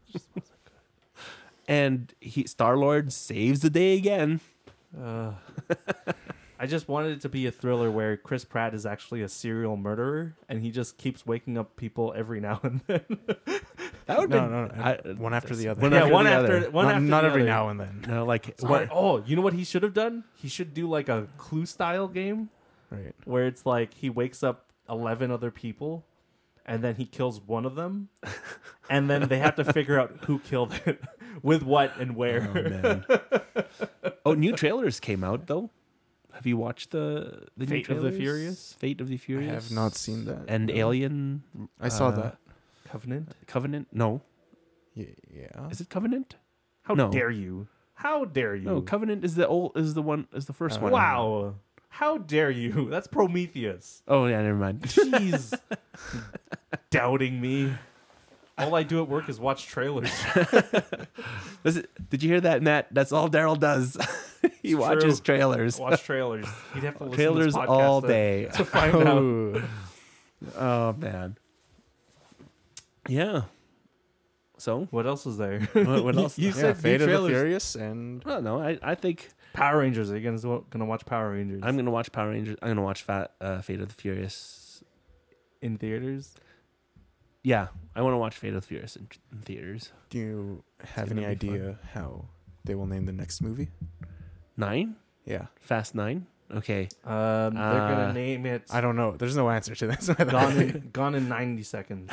And he Star Lord saves the day again. Uh, I just wanted it to be a thriller where Chris Pratt is actually a serial murderer and he just keeps waking up people every now and then. That would No, be no, no, one after the other. One yeah, after one the after other. one not after not the every other. now and then. No, like Sorry. what? Oh, you know what he should have done? He should do like a Clue style game Right. where it's like he wakes up eleven other people and then he kills one of them and then they have to figure out who killed it with what and where. Oh, man. Oh, new trailers came out though. Have you watched the the new Fate of the trailers? Furious? Fate of the I Furious. have not seen that. And Alien. I saw uh, that. Covenant? Covenant. No, Yeah. yeah. is it Covenant? How No. dare you? How dare you? No, Covenant is the old is the one is the first Uh, one. Wow. How dare you? That's Prometheus. Oh yeah, never mind. Jeez. Doubting me. All I do at work is watch trailers. Listen, did you hear that, Matt? That's all Daryl does. he It's watches true. trailers. Watch trailers. You'd have to listen Trailers to this podcast all to- day. to find out. Oh. Oh man. Yeah. So What else is there? what, what else? You Yeah, said Fate new of the trailers. Furious and Well, no, I, I think Power Rangers. Are you gonna gonna watch Power Rangers? I'm gonna watch Power Rangers. I'm gonna watch Fat, uh, Fate of the Furious. in theaters. Yeah, I want to watch Fate of the Furious in, in theaters. do you have gonna any be fun. idea how they will name the next movie? Nine, Yeah. Fast Nine. Okay, Um, they're Uh, gonna name it I don't know. There's no answer to this. Gone in Gone in ninety seconds.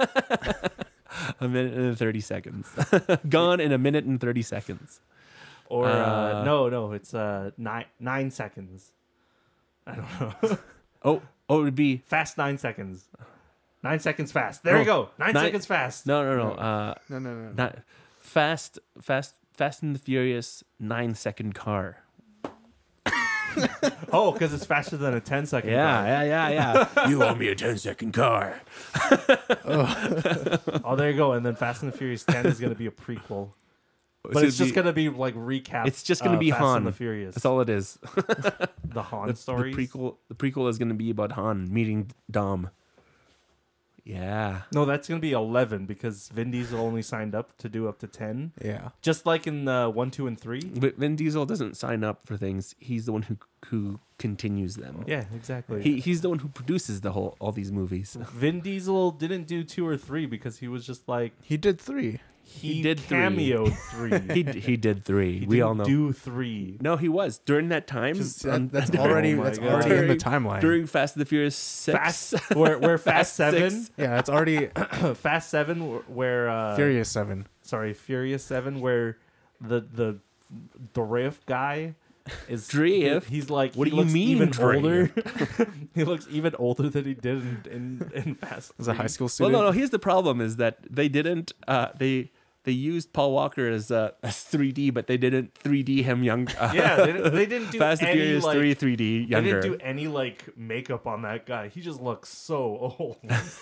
a minute and thirty seconds. Gone in a minute and thirty seconds. Or uh, Uh, no, no, it's uh nine nine seconds. I don't know. Oh, oh, it would be Fast nine seconds. Nine seconds fast. There No, you go. Nine, nine- seconds fast. no, no, no. Uh, no, no, no. not fast, fast, Fast and the Furious nine second car. Oh, because it's faster than a ten second. Yeah, car. yeah, yeah, yeah. You owe me a ten second car. Oh, there you go. And then Fast and the Furious ten is gonna be a prequel, but it's just gonna be like recap. It's just gonna uh, be Fast Han. and the Furious. That's all it is. The Han The, the stories. prequel, the prequel is going to be about Han meeting Dom. Yeah. No, that's gonna be eleven because Vin Diesel only signed up to do up to ten. Yeah. Just like in uh, one, two, and three. But Vin Diesel doesn't sign up for things. He's the one who who continues them. Yeah, exactly. He he's the one who produces the whole all these movies. Vin Diesel didn't do two or three because he was just like He did three. he, He did three. cameoed three. He d- he did three. He we didn't all know. do three. No, he was during that time. 'Cause on- that- that's already Oh my that's God. already in the During- timeline. during Fast and the Furious six. Fast, where where Fast Seven, six. yeah, that's already Fast Seven, wh- where uh, Furious Seven. sorry, Furious Seven, where the the Drift guy is Drift? He's like, What he do you looks mean, even Drift? older. He looks even older than he did in in, in Fast. As a three. high school Well, student. no, no. Here's the problem: is that they didn't. Uh, they they used Paul Walker as uh, as three D, but they didn't three D him young. Uh, Yeah, they didn't, they didn't do Fast and any Furious like, three three D They younger. didn't do any like makeup on that guy. He just looks so old.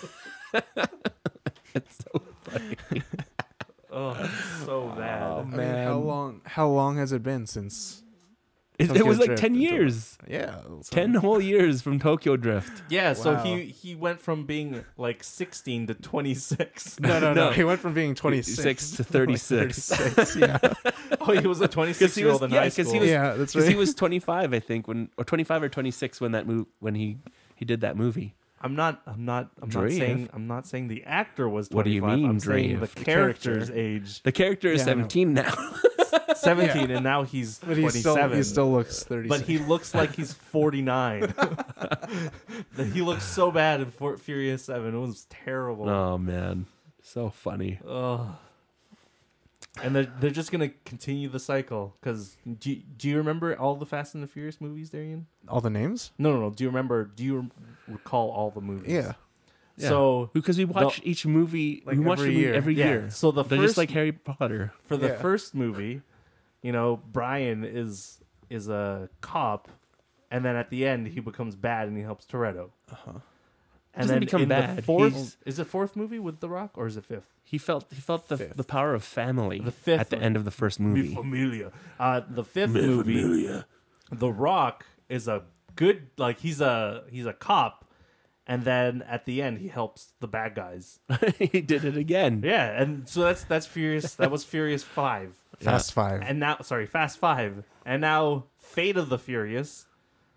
It's so funny. Oh, so bad. Oh, I mean, how man. long? How long has it been since? It, it Tokyo was like Drift ten until- years. Yeah, so- Ten whole years from Tokyo Drift. Yeah, so Wow. he he went from being like sixteen to twenty-six. No, no, no, No. He went from being twenty-six Six to like thirty-six. thirty-six, yeah, Oh, he was a twenty-six year old in yeah, high 'cause he school. was- yeah, that's Because right. he was twenty-five, I think, when or twenty-five or twenty-six when that move when he he did that movie. I'm not. I'm not. I'm not Drift. saying. I'm not saying the actor was What do you twenty-five. mean, I'm saying the Drift? The character's character. age The character is Yeah, I know. seventeen now. seventeen, and now he's But he still twenty-seven. he still looks thirty-six. But he looks like he's forty-nine. He looks so bad in For- Furious Seven. It was terrible. Oh man, so funny. Ugh. And they're they're just gonna continue the cycle because do you, do you remember all the Fast and the Furious movies, Darian? all the names. No, no, no. Do you remember? Do you recall all the movies? Yeah, Yeah. So Because we watch each movie Like we watch every the movie year. every yeah. year. So the They're first just like Harry Potter. for the Yeah. first movie, you know, Brian is is a cop, and then at the end he becomes bad and he helps Toretto. uh-huh. And Doesn't then become in bad. the fourth, He's- is it fourth movie with The Rock or is it fifth? He felt he felt the Fifth. the power of family The fifth at the one. end of the first Mi movie. Familia. Uh, the fifth movie, The Rock is a good like he's a he's a cop, and then at the end he helps the bad guys. He did it again. Yeah, and so that's that's Furious. That was Furious Five, Fast Five. and now sorry, Fast Five, and now Fate of the Furious.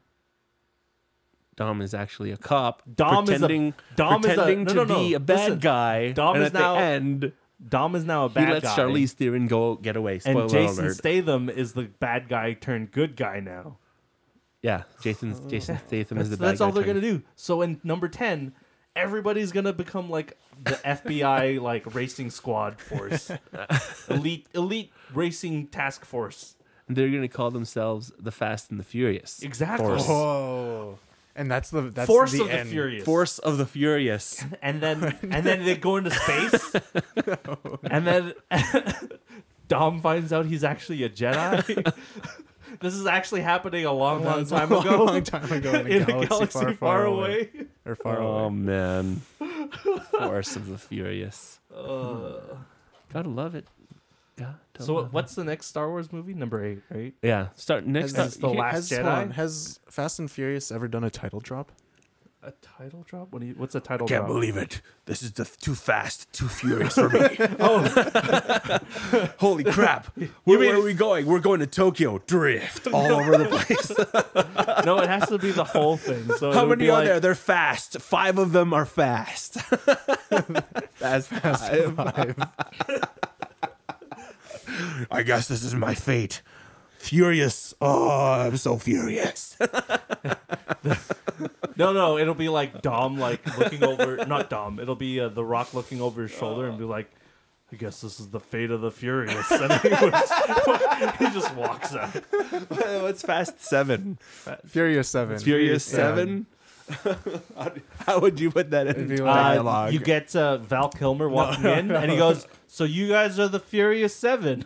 Dom is actually a cop. Dom is a- pretending, Dom is a- pretending no, to no, no. be a bad Listen, guy. Dom and is at now the end Dom is now a he bad lets guy. Charlize Theron go get away. Spoiler and Jason alert. Statham is the bad guy turned good guy now. yeah, Jason Jason Statham is That's, the bad that's guy. all they're turned- gonna do. So in number ten, everybody's gonna become like the F B I like racing squad force, elite elite racing task force. And they're gonna call themselves the Fast and the Furious. Exactly. Force. Whoa, and that's the that's Force the of end. the Furious. Force of the Furious. And then and then they go into space. And then Dom finds out he's actually a Jedi. This is actually happening a long, long That's time a ago. long time ago in a in galaxy, a galaxy far, far, away. or far Oh away. man, Force of the Furious. Uh, Gotta love it. Gotta so love what's the next Star Wars movie? Number eight, right? it. Yeah, start next. Has- Start, the last has, Jedi? hold on, has Fast and Furious ever done a title drop? A title drop? What do you? What's a title Can't drop? believe it. This is the too fast, too furious for me. Oh, Holy crap. Where, where are we going? We're going to Tokyo. Drift all over the place. no, it has to be the whole thing. So How it would many be are like, there? They're fast. Five of them are fast. That's five. Five. I guess this is my fate. Furious. Oh, I'm so furious. No, no, it'll be like Dom, like looking over. Not Dom. It'll be uh, The Rock looking over his shoulder and be like, "I guess this is the fate of the furious." And he, was, he just walks out. What's Fast Seven? Furious Seven. Furious Yeah. Seven? How would you put that in It'd be like- Uh, dialogue? you get uh, Val Kilmer walking in, and he goes, "So you guys are the Furious Seven."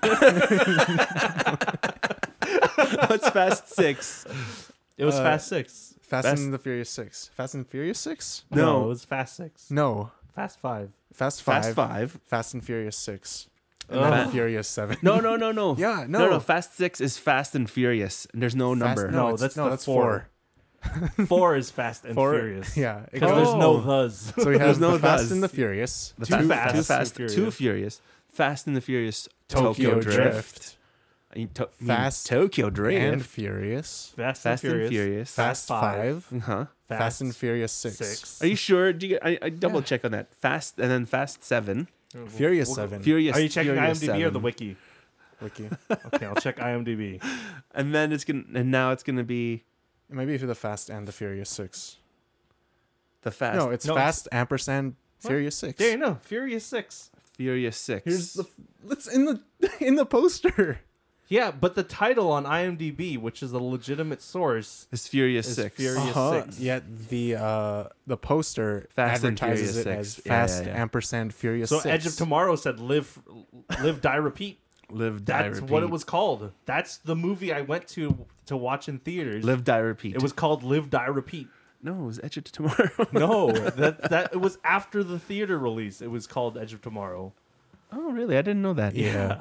What's Fast Six? It was Uh, Fast Six. Fast, Fast- and the Furious Six. Fast and Furious Six? No. it was Fast Six. No. Fast Five. Fast Five. Fast Five. Fast and Furious Six. And Ugh. then Furious Seven. No, no, no, no. Yeah, no, no. no. Fast Six is Fast and Furious, and there's no Fast- number. No, it's- that's no, the that's four. four. Four is Fast and Four- Furious. Yeah, Because there's Oh. no thes. So we have There's no the Fast thus. and the Furious, The Too Fast, Fast, Too Too Fast, Furious. Too Furious, Fast and the Furious, Tokyo, Tokyo, Drift, Drift, I mean, to- I mean, Fast Tokyo Drift, and Furious, Fast, Fast and and Furious. Furious, Fast Five, Uh-huh. Fast, and Furious Six, Six. Are you sure? Do you get, I, I double Yeah. check on that. Fast and then Fast Seven, Furious We'll- Seven, Furious. Are you checking Furious IMDb or the seven. wiki? Wiki. Okay, I'll check IMDb. And then it's gonna, and now it's gonna be It might be for the Fast and the Furious Six. the Fast. No, it's No, Fast ampersand Furious Six. There you know, Furious Six. Furious Six. Here's the. It's in the in the poster. Yeah, but the title on IMDb, which is a legitimate source, It's Furious is Six. Furious Uh-huh. Six. Yet the uh the poster Fast and advertises it Furious as Six. Yeah, yeah, Fast yeah. ampersand Furious So Six. Edge of Tomorrow said live, live, die, repeat. Live, die, That's repeat. what it was called. That's the movie I went to to watch in theaters. Live, die, repeat. It was called Live, Die, Repeat. no, it was Edge of Tomorrow. No, that that it was after the theater release. It was called Edge of Tomorrow. Oh, really? I didn't know that. Yeah.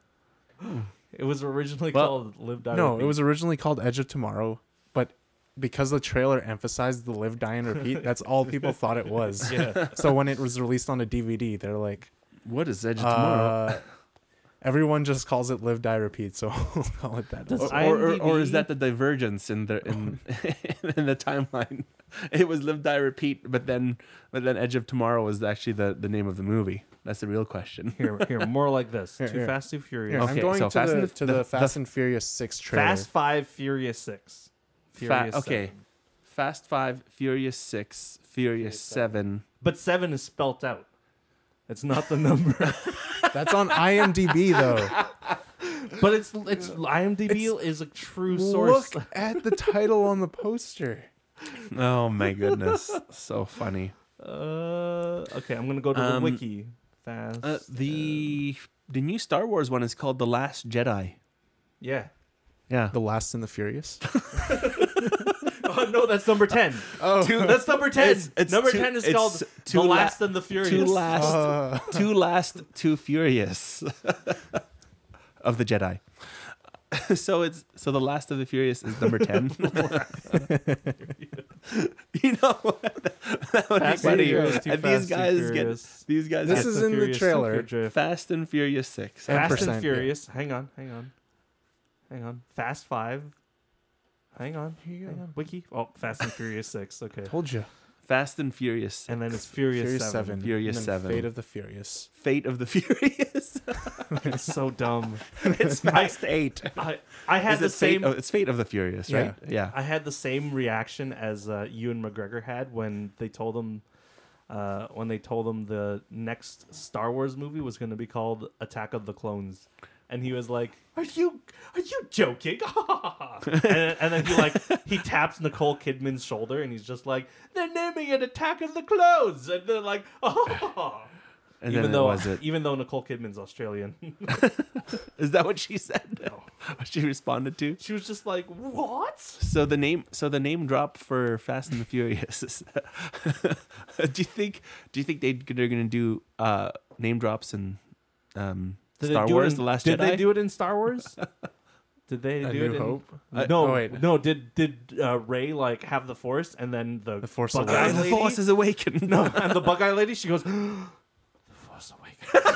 It was originally Well, called Live, Die, No, Repeat. it was originally called Edge of Tomorrow, but because the trailer emphasized the live, die, and repeat, that's all people thought it was. Yeah. So when it was released on a D V D, they're like, What is Edge of Tomorrow? uh, everyone just calls it live, die, repeat, so we'll call it that. Does also. Or, or, or, or is IMDb that the divergence in the in in the timeline? It was Live, Die, Repeat, but then but then Edge of Tomorrow was actually the, the name of the movie. That's the real question. Here, here, more like this. Here, Too here. Fast, Too Here, Furious. Okay, I'm going so to, Fast the, and the- to the, the- Fast the- and Furious six trailer. Fast Five, Furious Six. Fa- Furious okay, seven. Fast Five, Furious Six, Furious Seven. But seven is spelt out. It's not the number. That's on IMDb though. But it's it's IMDb is a true source. Look at the title on the poster. Oh my goodness, so funny. Uh, okay, I'm gonna go to the Um, wiki. Fast. Uh, the the new Star Wars one is called The Last Jedi. yeah. Yeah, The Last and the Furious. Oh no, that's number ten. Oh, That's number ten. It's- it's number too- ten is it's called too The la- Last and the Furious. Too last, Uh, too last, too furious of the Jedi. So it's so the Last of the Furious is number ten. You know what? That would be Fast funny. and Furious, Too And Fast, these Too guys get Furious. these guys This get is Fast and in the Furious, trailer. Tokyo Drift. Fast and Furious Six. And Fast percent, and yeah. Furious. Hang on, hang on, hang on. Fast Five. Hang on, Here you hang go. on. Wiki. Oh, Fast and Furious Six. Okay, Told you. Fast and Furious. and then it's Furious, Furious Seven. Seven. Furious and then Seven. Fate of the Furious. Fate of the Furious. It's so dumb. It's Fast Eight. I I had Is the it Fate same. of- it's Fate of the Furious, right? Yeah. I had the same reaction as uh, Ewan McGregor had when they told him uh, when they told him the next Star Wars movie was going to be called Attack of the Clones, and he was like, "Are you are you joking?" and, and then he like he taps Nicole Kidman's shoulder, and he's just like, "They're naming it Attack of the Clones," and they're like, "Oh." And even then though it was it. even though Nicole Kidman's Australian, Is that what she said? No. What she responded to? she was just like, "What?" So the name, so the name drop for Fast and the Furious. Is, do you think? Do you think they they're gonna do uh, name drops in um, Did they Star do it Wars: in- The Last Did Jedi? they do it in Star Wars? Did they A do New it in Hope? Uh, no, oh, wait. no. Did did uh, Ray like have the Force and then the The Force Bug-Eyed Awakens. Ah, the lady? Force is awakened. No, and the Bug-Eye lady, she goes, "The Force Awakens."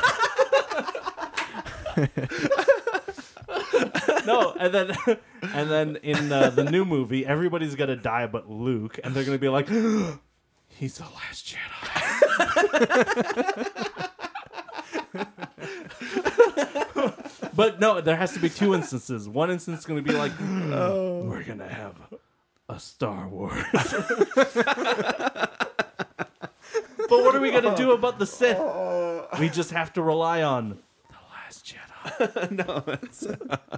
No, and then and then in uh, the new movie, everybody's gonna die but Luke, and they're gonna be like, "He's the last Jedi." But no, there has to be two instances. One instance is gonna be like, "We're gonna have a Star Wars." But what are we gonna do about the Sith? We just have to rely on the Last Jedi. No, it's,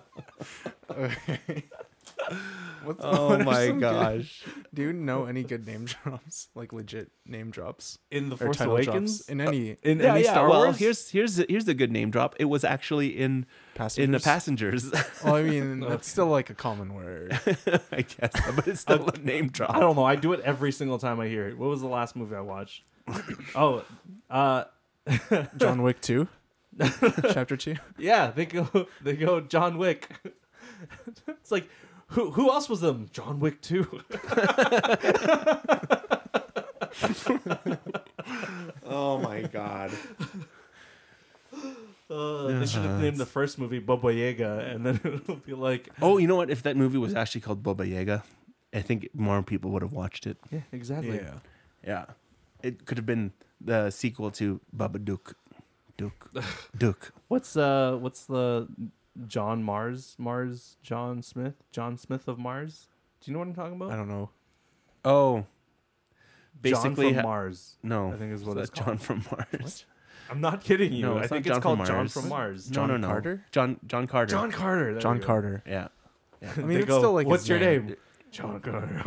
What's, oh what are my some good- gosh. Do you know any good name drops? Like legit name drops? In the Or Force title Awakens, drops? In any in Yeah, any yeah. Star well, Wars. here's here's the, here's the good name drop. It was actually in passengers? in the passengers. Well, I mean, that's still like a common word. I guess, but it's still a name drop. I don't know. I do it every single time I hear it. What was the last movie I watched? Oh, uh, John Wick two? Chapter two? yeah. They go. They go. John Wick. It's like, Who who else was them? John Wick two. Oh my god. Uh, they should have named the first movie Baba Yaga, and then it'll be like, Oh, you know what? If that movie was actually called Baba Yaga, I think more people would have watched it. yeah, exactly. Yeah. Yeah. It could have been the sequel to Baba Duke. Duke. Duke. What's uh what's the John Mars Mars John Smith John Smith of Mars? Do you know what I'm talking about? I don't know. Oh. Basically, John from ha- Mars. no. I think is what Is it's that called. John from Mars. I'm not kidding you. No, I it's think not it's John called from John Mars. from Mars. No, John no, no. Carter? John John Carter. John Carter. there John we go. Carter. Yeah. Yeah. I mean, They it's go, still like what's his your name. name? John Carter.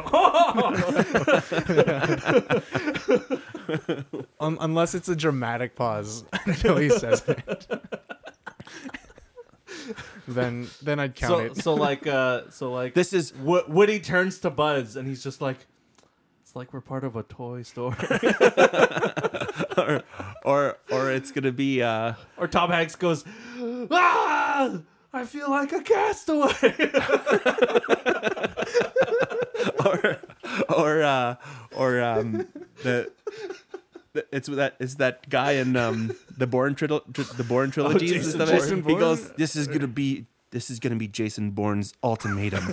Un- unless it's a dramatic pause until he says it. then then I'd count so it. so like uh so like This is Wo- Woody turns to Buzz and he's just like, it's like we're part of a toy store. or or or it's gonna be uh Or Tom Hanks goes, ah, I feel like a castaway. or or uh or um the, the it's that it's that guy in um the Bourne trilo- tr- the Bourne trilogies and Jason stuff. Jason He Bourne? goes, this is gonna be this is gonna be Jason Bourne's ultimatum.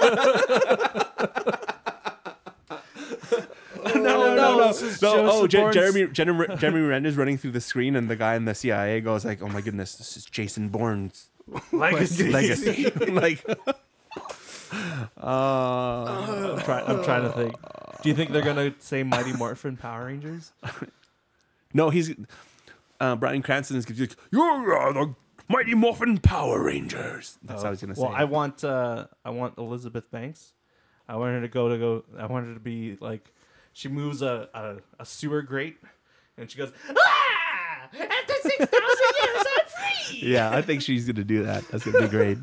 No, no, no, no. this is no oh, Joseph Je- Bourne's- Jeremy, Jeremy, Jeremy Renner's running through the screen, and the guy in the C I A goes like, "Oh my goodness, this is Jason Bourne's Legacy. legacy." like, uh, I'm, try- I'm trying to think. Do you think they're gonna say Mighty Morphin Power Rangers? no, he's uh, Bryan Cranston is like, "You're the Mighty Morphin Power Rangers." That's what I was gonna say. Well, I want uh, I want Elizabeth Banks. I want her to go to go. I want her to be like, she moves a a, a sewer grate, and she goes, ah! After six thousand years, I'm free. yeah, I think she's gonna do that. That's gonna be great.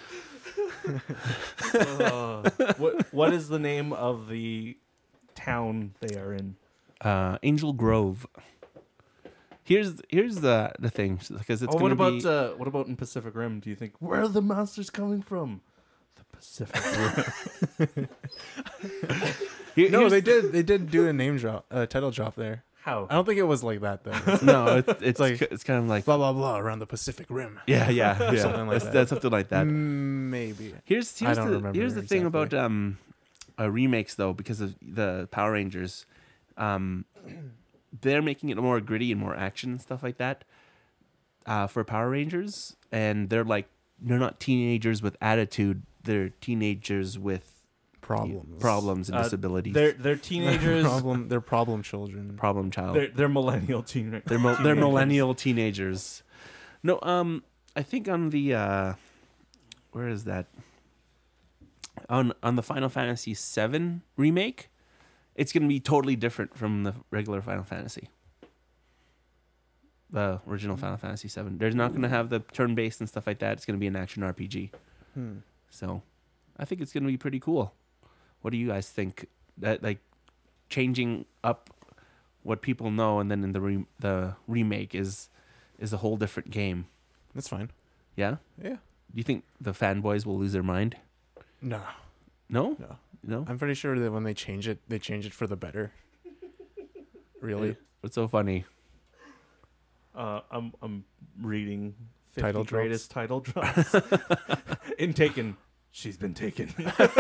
Uh, what what is the name of the town they are in? Uh, Angel Grove. Here's here's the the thing because it's Oh, gonna what about be. uh, what about in Pacific Rim? Do you think where are the monsters coming from? The Pacific Rim. Here- No, here's- they did. They did do a name drop, a title drop there. How? I don't think it was like that though. No, it, it's like- like it's kind of like blah blah blah around the Pacific Rim. yeah, yeah, yeah. Something like that's, that. that's something like that. Mm, Maybe. Here's here's don't the remember here's the thing exactly. about um, uh, remakes though, because of the Power Rangers, um, they're making it more gritty and more action and stuff like that. Uh, for Power Rangers, and they're like they're not teenagers with attitude; they're teenagers with Problems. problems and Uh, disabilities. They're they're teenagers. problem. They're problem children. problem child. They're they're millennial teen. They're mo- they're millennial teenagers. No, um, I think on the uh, where is that? On on the Final Fantasy seven remake, it's gonna be totally different from the regular Final Fantasy. The original Final Fantasy seven. They're not gonna have the turn based and stuff like that. It's gonna be an action R P G. Hmm. So, I think it's gonna be pretty cool. What do you guys think? That like changing up what people know, and then in the re- the remake is is a whole different game. That's fine. Yeah. Yeah. Do you think the fanboys will lose their mind? No. No. No. No. I'm pretty sure that when they change it, they change it for the better. Really? What's so funny? Uh, I'm I'm reading fifty Title drops. greatest title drops. In Taken, she's been taken.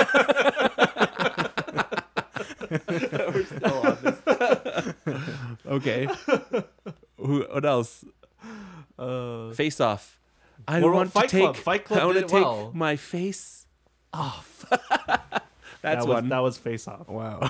We're still on this. Okay. Who? What else? Uh, Face Off. I Well, want Fight to take. Club. Fight Club I want did to it take well. my face off. that That's was, one. That was Face Off. Wow.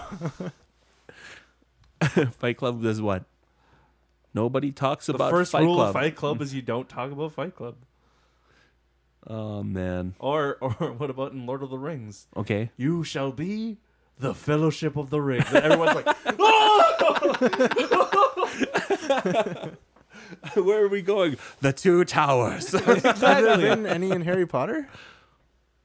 Fight Club does what? Nobody talks The about first Fight rule Club. of Fight Club is you don't talk about Fight Club. Oh man. Or or what about in Lord of the Rings? Okay. You shall be the Fellowship of the Ring. And everyone's like, oh! Where are we going? The Two Towers. Has there been any in Harry Potter?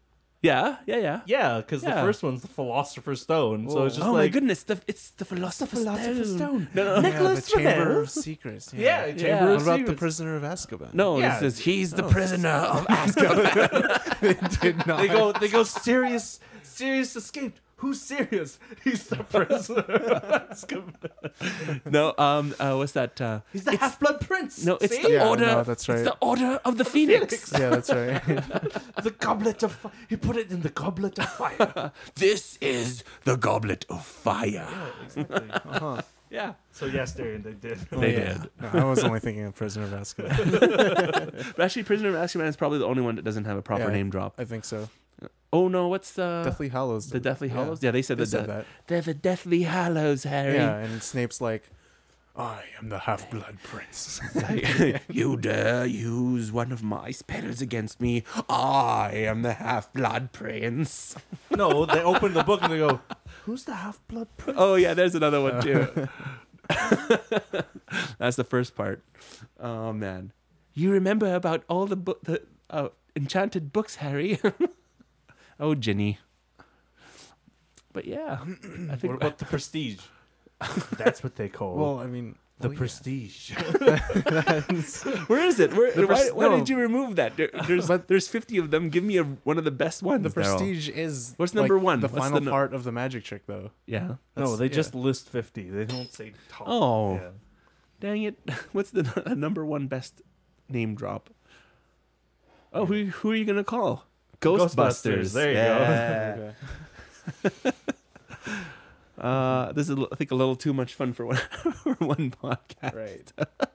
Yeah, yeah, yeah. Yeah, because Yeah. the first one's the Philosopher's Stone. So it's just oh my like goodness, the, it's the Philosopher's, Philosopher's Stone. Stone. No, no, Yeah, the Nicholas Chamber Flamel. of Secrets. Yeah, Yeah. Chamber Yeah. of What about the Secrets. Prisoner of Azkaban? No, Yeah. it says he's the Oh. prisoner of Azkaban. they did not. They go, they go. Sirius, Sirius escaped. Who's Sirius? He's the prisoner of Azkaban. no, um, uh, what's that? Uh, He's the Half-Blood Prince. no, it's See? the Yeah, order. no, that's right. It's the order of the Phoenix. Yeah, that's right. the goblet of. Fi- he put it in the goblet of fire. This is the goblet of fire. exactly. Uh-huh. Yeah. So yes, Darian, they did. They yeah. did. No, I was only thinking of Prisoner of Azkaban. But actually, Prisoner of Azkaban is probably the only one that doesn't have a proper Yeah. name drop. I think so. Oh no, what's the Deathly Hallows. the Deathly yeah. Hallows? Yeah, they said, They the said de- that. They're the Deathly Hallows, Harry. Yeah, and Snape's like, I am the Half-Blood Prince. Like, you dare use one of my spells against me? I am the Half-Blood Prince. No, they open the book and they go, "Who's the Half-Blood Prince?" Oh yeah, there's another one too. That's the first part. Oh man, you remember about all the book, the uh, enchanted books, Harry? Oh, Ginny. But yeah, I think What about the Prestige? That's what they call well, I mean, the well, yeah. Prestige. where is it? Where, The why pres- why no. did you remove that? There, there's But- there's fifty of them. Give me a, one of the best ones. The Daryl. Prestige is What's like, number one? The What's final the no- part of the magic trick, though. Yeah. no, That's- they yeah. just list fifty. They don't say top. Oh. Yeah. Dang it! What's the n- number one best name drop? Oh, who who are you gonna call? Ghostbusters. Ghostbusters, there you yeah. Okay. Uh, this is, I think, a little too much fun for one for one podcast. Right.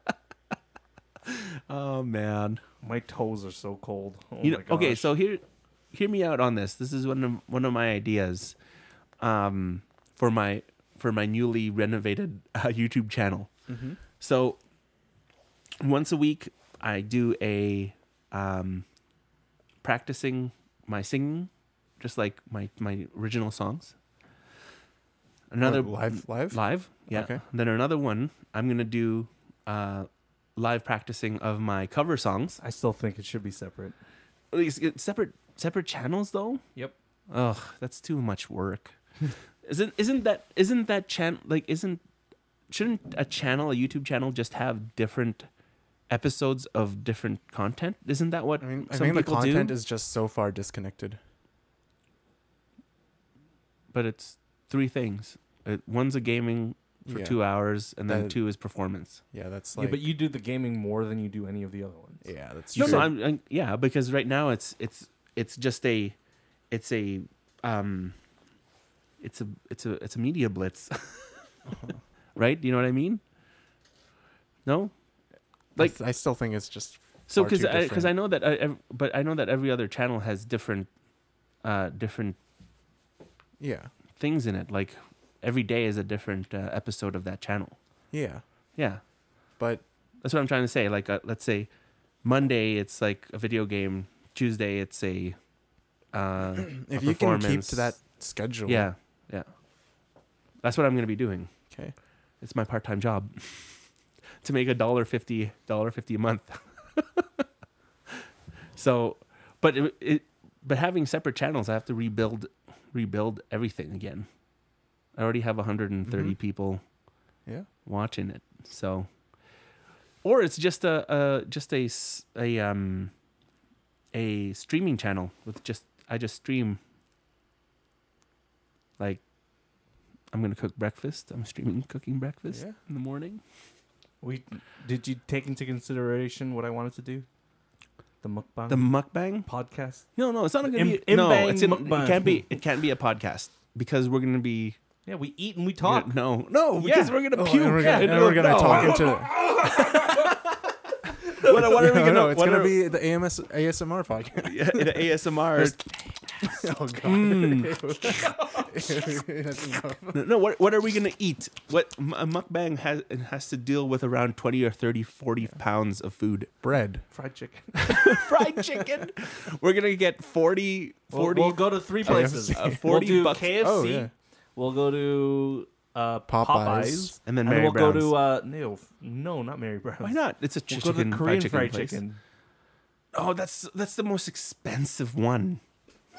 Oh man. My toes are so cold. Oh you know. my Okay, gosh. so here, hear me out on this. This is one of one of my ideas, um, for my for my newly renovated uh, YouTube channel. Mm-hmm. So once a week, I do a um, practicing my singing, just like my my original songs. Another What, live, live, live, yeah. Okay. Then another one, I'm gonna do uh, live practicing of my cover songs. I still think it should be separate. It's- it's separate separate channels though. Yep. Ugh, that's too much work. isn't isn't that isn't that chan like isn't shouldn't a channel a YouTube channel just have different episodes of different content? Isn't that what I mean, I some think the people content do? is just so far disconnected. But it's three things. It, one's a gaming for Yeah. two hours, and then That- two is performance. Yeah, that's like. yeah, but you do the gaming more than you do any of the other ones. yeah, that's No, true. no, I'm, I'm yeah, because right now it's it's it's just a it's a um it's a it's a it's a media blitz. Right? Do you know what I mean? No? Like I, th- I still think it's just so far cuz too I, cuz different. I know that I, ev- but I know that every other channel has different uh different yeah, things in it. Like every day is a different uh, episode of that channel. yeah, Yeah. but That's what I'm trying to say. Like, uh, let's say Monday it's like a video game. Tuesday it's a uh, if a you can keep performance. to that schedule, Yeah, yeah. That's what I'm going to be doing. okay. It's my part-time job to make a dollar fifty, dollar fifty a month. So, but it, it, but having separate channels, I have to rebuild, rebuild everything again. I already have one hundred thirty Mhm. people Yeah, watching it. So, or it's just a, a just a s- a um a streaming channel with just I just stream. Like, I'm gonna cook breakfast. I'm streaming cooking breakfast Yeah. in the morning. We did you take into consideration what I wanted to do? The mukbang The mukbang? podcast. No, no, it's not gonna Im- be. No, imbang it's in, mukbang. it can't be. It can't be a podcast because we're gonna be. Yeah, we eat and we talk. No, no, because Yeah. we're gonna Oh, puke. and we're gonna, and and we're gonna no. talk into. What, what are we No, gonna? no, it's what gonna are- be the A M S A S M R podcast. Yeah, in A S M R. Oh god. Mm. That's enough. No, no, what what are we gonna eat? What m- a mukbang has it has to deal with around twenty or thirty, forty pounds of food. Bread. Fried chicken. Fried chicken. We're gonna get forty, We'll, forty, we'll go to three places. uh, forty we'll do bucks, K F C. Oh, yeah. We'll go to uh, Popeyes. Popeyes. and then And Mary we'll Brown's. go to uh, no, f- no, not Mary Brown's. Why not? It's a ch- We'll go to chicken the Korean fried chicken fried place. chicken. Oh, that's that's the most expensive one.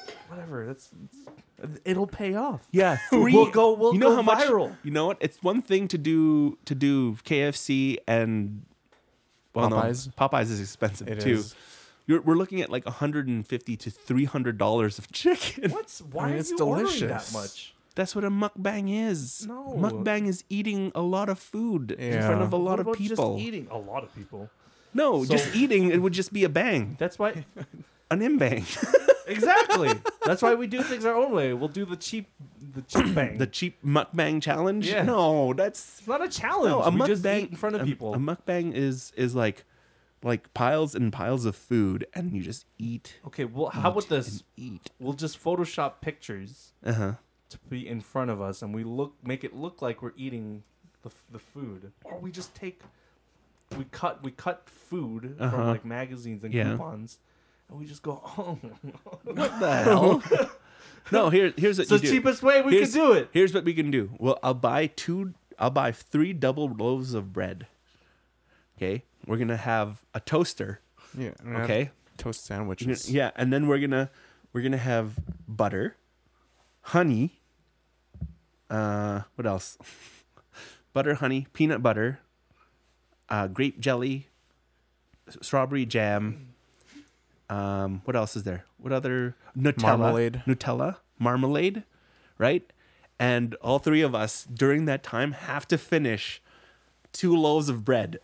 whatever. That's, that's it'll pay off. Yeah, three. We'll go. We'll you know go how much? viral. You know what? It's one thing to do to do K F C and well, Popeyes? No, Popeyes is expensive It too. is. You're, we're looking at like one hundred fifty to three hundred dollars of chicken. What's why I mean, are it's you ordering that delicious. much? That's what a mukbang is. No. Mukbang is eating a lot of food in Yeah. front of a What lot of about people. Just eating a lot of people. No, So- just eating. It would just be a bang, That's why. an imbang. Exactly. That's why we do things our own way. We'll do the cheap, the cheap bang. The cheap mukbang challenge. Yeah. No, that's it's not a challenge. no, a we mukbang just eat in front of a- people. A, mukbang is is like like piles and piles of food, and you just eat. okay. Well, how about eat, this? and Eat. We'll just Photoshop pictures Uh huh. to be in front of us, and we look make it look like we're eating the f- the food, or we just take we cut we cut food Uh-huh. from like magazines and Yeah. coupons, and we just go, oh, What the hell? No, here here's what it's the you do. cheapest way we can Here's- do it. Here's what we can do. Well, I'll buy two. I'll buy three double loaves of bread. Okay, we're gonna have a toaster. Yeah. I'm gonna have Okay, Toast We're gonna- sandwiches. yeah, and then we're gonna we're gonna have butter, honey. Uh, what else? Butter, honey, peanut butter, uh, grape jelly, s- strawberry jam. Um, what else is there? What other Nutella? Marmalade. Nutella, marmalade, right? And all three of us during that time have to finish two loaves of bread.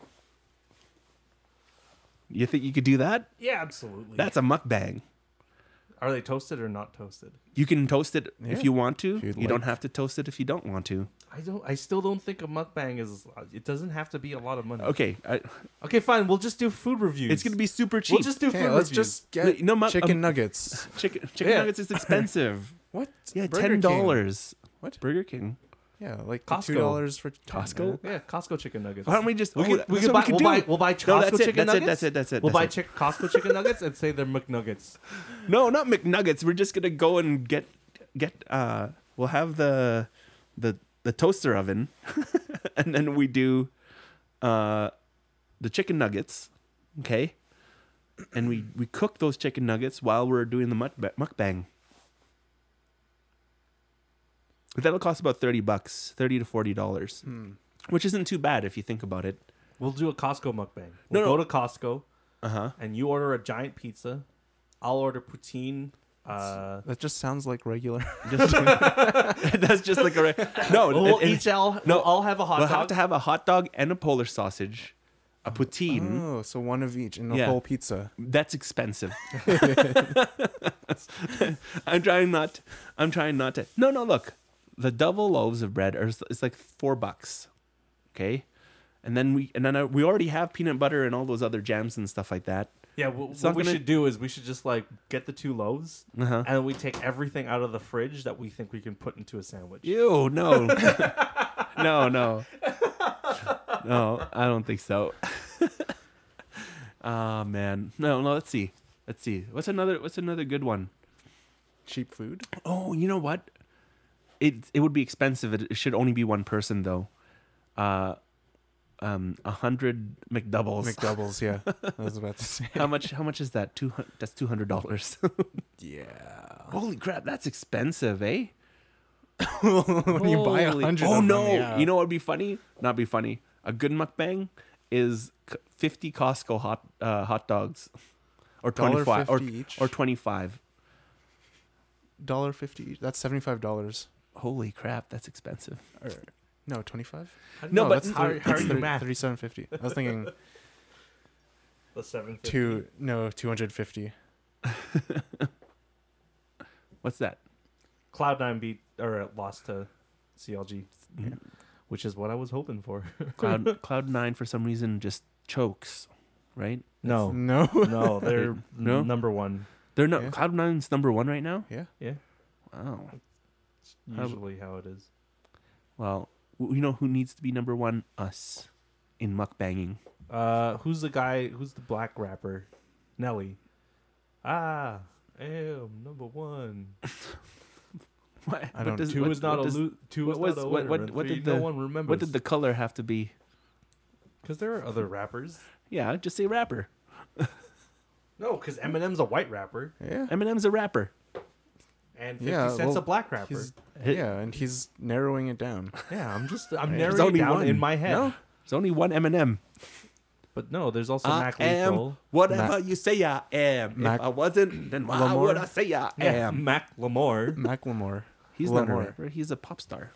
You think you could do that? Yeah, absolutely. That's a mukbang. Are they toasted or not toasted? You can toast it if Yeah, you want to. if you'd You don't like. have to toast it if you don't want to. I don't. I still don't think a mukbang is. It doesn't have to be a lot of money. Okay, I, Okay, fine. We'll just do food reviews. it's gonna be super cheap. We'll just do Hey, food let's reviews. just get No, mu- chicken um, nuggets. chicken chicken Yeah. nuggets is expensive. What? Yeah, Burger ten King. dollars. What? Burger King, Yeah, like Costco. two dollars for Costco. yeah, Costco chicken nuggets. Why don't we just? We oh, could, that's we what could buy, could we'll do. buy we'll buy Costco No, that's it. chicken That's it. nuggets. That's it. That's it. We'll that's buy it. chick- Costco chicken nuggets and say they're McNuggets. No, not McNuggets. We're just gonna go and get get. Uh, we'll have the the the toaster oven, and then we do uh, the chicken nuggets. Okay, and we we cook those chicken nuggets while we're doing the mukba- mukbang. But that'll cost about thirty bucks, thirty to forty dollars, Hmm. which isn't too bad if you think about it. We'll do a Costco mukbang. No, We'll no. go to Costco Uh huh. and you order a giant pizza. I'll order poutine. Uh, That just sounds like regular. Just that's just like a re- no. we'll it- it- each all no, we'll all have a hot we'll dog. have to have a hot dog and a Polish sausage, a poutine. Oh, so one of each in a Yeah. whole pizza. That's expensive. I'm trying not. I'm trying not to. No, no. Look, the double loaves of bread are it's like four bucks. Okay, and then we and then uh, we already have peanut butter and all those other jams and stuff like that. yeah, well, It's what not we gonna- should do is we should just like get the two loaves Uh huh. and we take everything out of the fridge that we think we can put into a sandwich. Ew, no, no, no, no. I don't think so. Ah man, no, no. Let's see. Let's see. What's another? What's another good one? Cheap food. Oh, you know what? It it would be expensive. It, it should only be one person though. Uh, um, a hundred McDoubles. McDoubles, yeah. I was about to say. How much? How much is that? Two. hun- That's two hundred dollars. Yeah. Holy crap! That's expensive, eh? When you buy a Holy- hundred. Oh of no! them, yeah. You know what would be funny? Not be funny. A good mukbang is c- fifty Costco hot uh, hot dogs, or twenty five, or fifty each. or twenty five. Dollar fifty each. That's seventy five dollars. Holy crap! That's expensive. Or no, twenty five. No, but that's how- thirty, how are that's you thirty, math? thirty-seven fifty. I was thinking The seven fifty. two. No, two hundred fifty. What's that? Cloud nine beat or lost to C L G, Yeah. which is what I was hoping for. Cloud Cloud Nine for some reason just chokes, right? No, No. no, they're No? number one. They're not Yeah. Cloud Nine's number one right now. Yeah. Yeah, Wow. it's How- usually how it is. Well, w- you know who needs to be number one? Us, in mukbanging. Uh, who's the guy? Who's the black rapper? Nelly. Ah, I am number one. What? I don't- does- Two what is not a does- lo- two what is was- not a what- winner. what- and what three did no the- one remembers. What did the color have to be? Because there are other rappers. Yeah, just say rapper. No, because Eminem's a white rapper. Yeah. Eminem's a rapper. And fifty Yeah, Cent's well, a black rapper. He's, yeah, and he's narrowing it down. Yeah, I'm just I'm There's narrowing only it down one. in my head. No, there's only one Eminem. But no, there's also I Mac am Lethal. whatever Mac- you say I am. Mac- if I wasn't, then why Lamar? would I say I Yeah, am? Mac Lamore. Macklemore. He's not a Lamar. rapper. He's a pop star.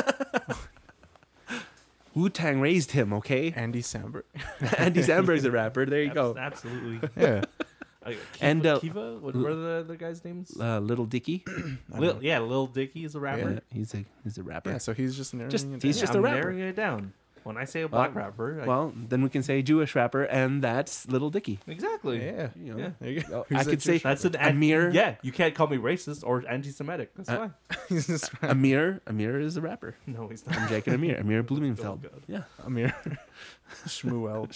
Wu-Tang raised him, okay? Andy Samberg. Andy Samberg's a rapper. There you go. Abs- Absolutely. Yeah. Uh, Kiva, And, uh, Kiva? What were the other guys' names? Uh, Little Dicky. I Lil, don't- yeah, Lil Dicky is a rapper. Yeah, he's a he's a rapper. yeah, so he's just narrowing Just- it he's down. just I'm a rapper. narrowing it down. When I say a black rapper, I, Well, then we can say Jewish rapper, and that's Little Dicky. exactly. Yeah. You know, Yeah. There you go. I Who's could that say Jewish That's an Amir- Yeah, you can't call me racist or anti-Semitic. That's Uh, why. He's just Amir. Amir is a rapper. No, he's not. I'm Jake and Amir. Amir Blumenfeld. Oh, God. Yeah. Amir Shmuel.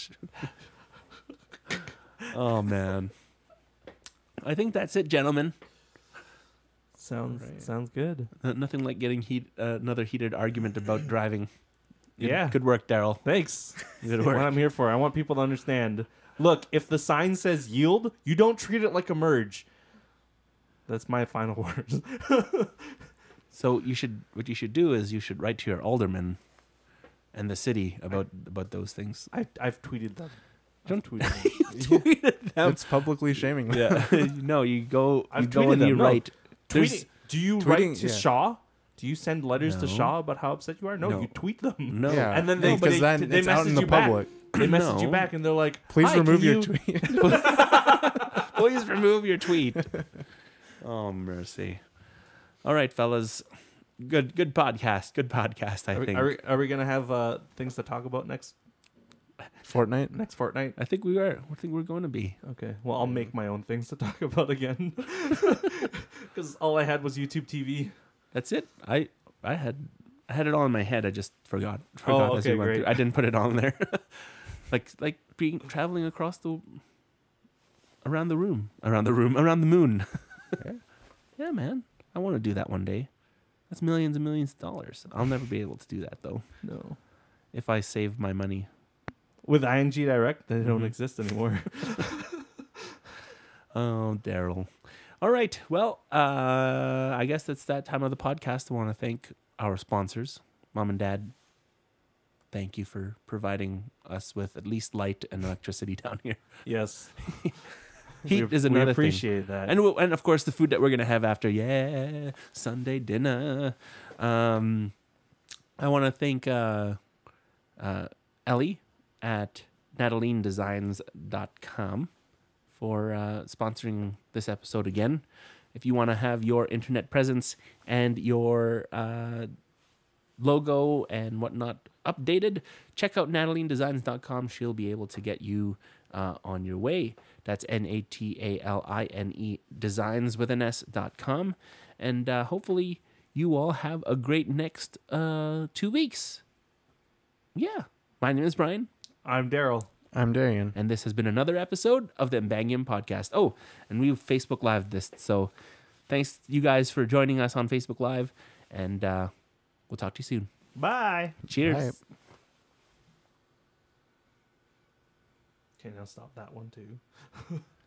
Oh man. I think that's it, gentlemen. Sounds Right. sounds good. Uh, nothing like getting heat, uh, another heated argument about driving. Good, Yeah. Good work, Daryl. Thanks. Good What work. I'm here for. I want people to understand. Look, if the sign says yield, you don't treat it like a merge. That's my final words. So you should. What you should do is you should write to your alderman and the city about about those things. I, I've tweeted them. Don't I've tweeted them. Tweeted them. It's publicly shaming them. Yeah. No, you go. I've you go tweeted and you them, no. write. There's- Tweeting. Do you tweeting- write to yeah. Shaw? Do you send letters to No. Shaw about how upset you are? No, No. you tweet them. No. Yeah. And then they, No, but because they, then they it's out message in the you back. public. They message you No. back and they're like, Please "Hi, remove can your you-" tweet. Please remove your tweet. Oh mercy. All right, fellas. Good good podcast. Good podcast, I Are we, think. are, we, are we gonna have uh, things to talk about next Fortnite. next fortnight? I think we are. I think we're going to be. Okay. Well, I'll make my own things to talk about again. Because all I had was YouTube T V. That's it. I I had I had it all in my head. I just forgot. Forgot as we okay, went great. through. I didn't put it on there. like like being traveling across the around the room, around the room, around the moon. Yeah. Yeah, man. I want to do that one day. That's millions and millions of dollars. I'll never be able to do that though. No. If I save my money. With I N G Direct, they don't Mhm. exist anymore. Oh, Daryl. All right. Well, uh, I guess it's that time of the podcast. I want to thank our sponsors, Mom and Dad. Thank you for providing us with at least light and electricity down here. Yes. Heat we, is another we thing. appreciate that. And w- and of course the food that we're gonna have after, yeah, Sunday dinner. Um, I want to thank uh, uh, Ellie at nataline designs dot com for uh, sponsoring this episode again. If you want to have your internet presence and your uh, logo and whatnot updated, check out nataline designs dot com. She'll be able to get you uh, on your way. That's N A T A L I N E designs with an S dot com. And uh, hopefully you all have a great next uh, two weeks. Yeah. My name is Brian, I'm Daryl. I'm Darian. and this has been another episode of the Mbangium Podcast. Oh, and we Facebook Live this, so thanks you guys for joining us on Facebook Live, and uh, we'll talk to you soon. Bye. Cheers. Bye. Okay, now stop that one too.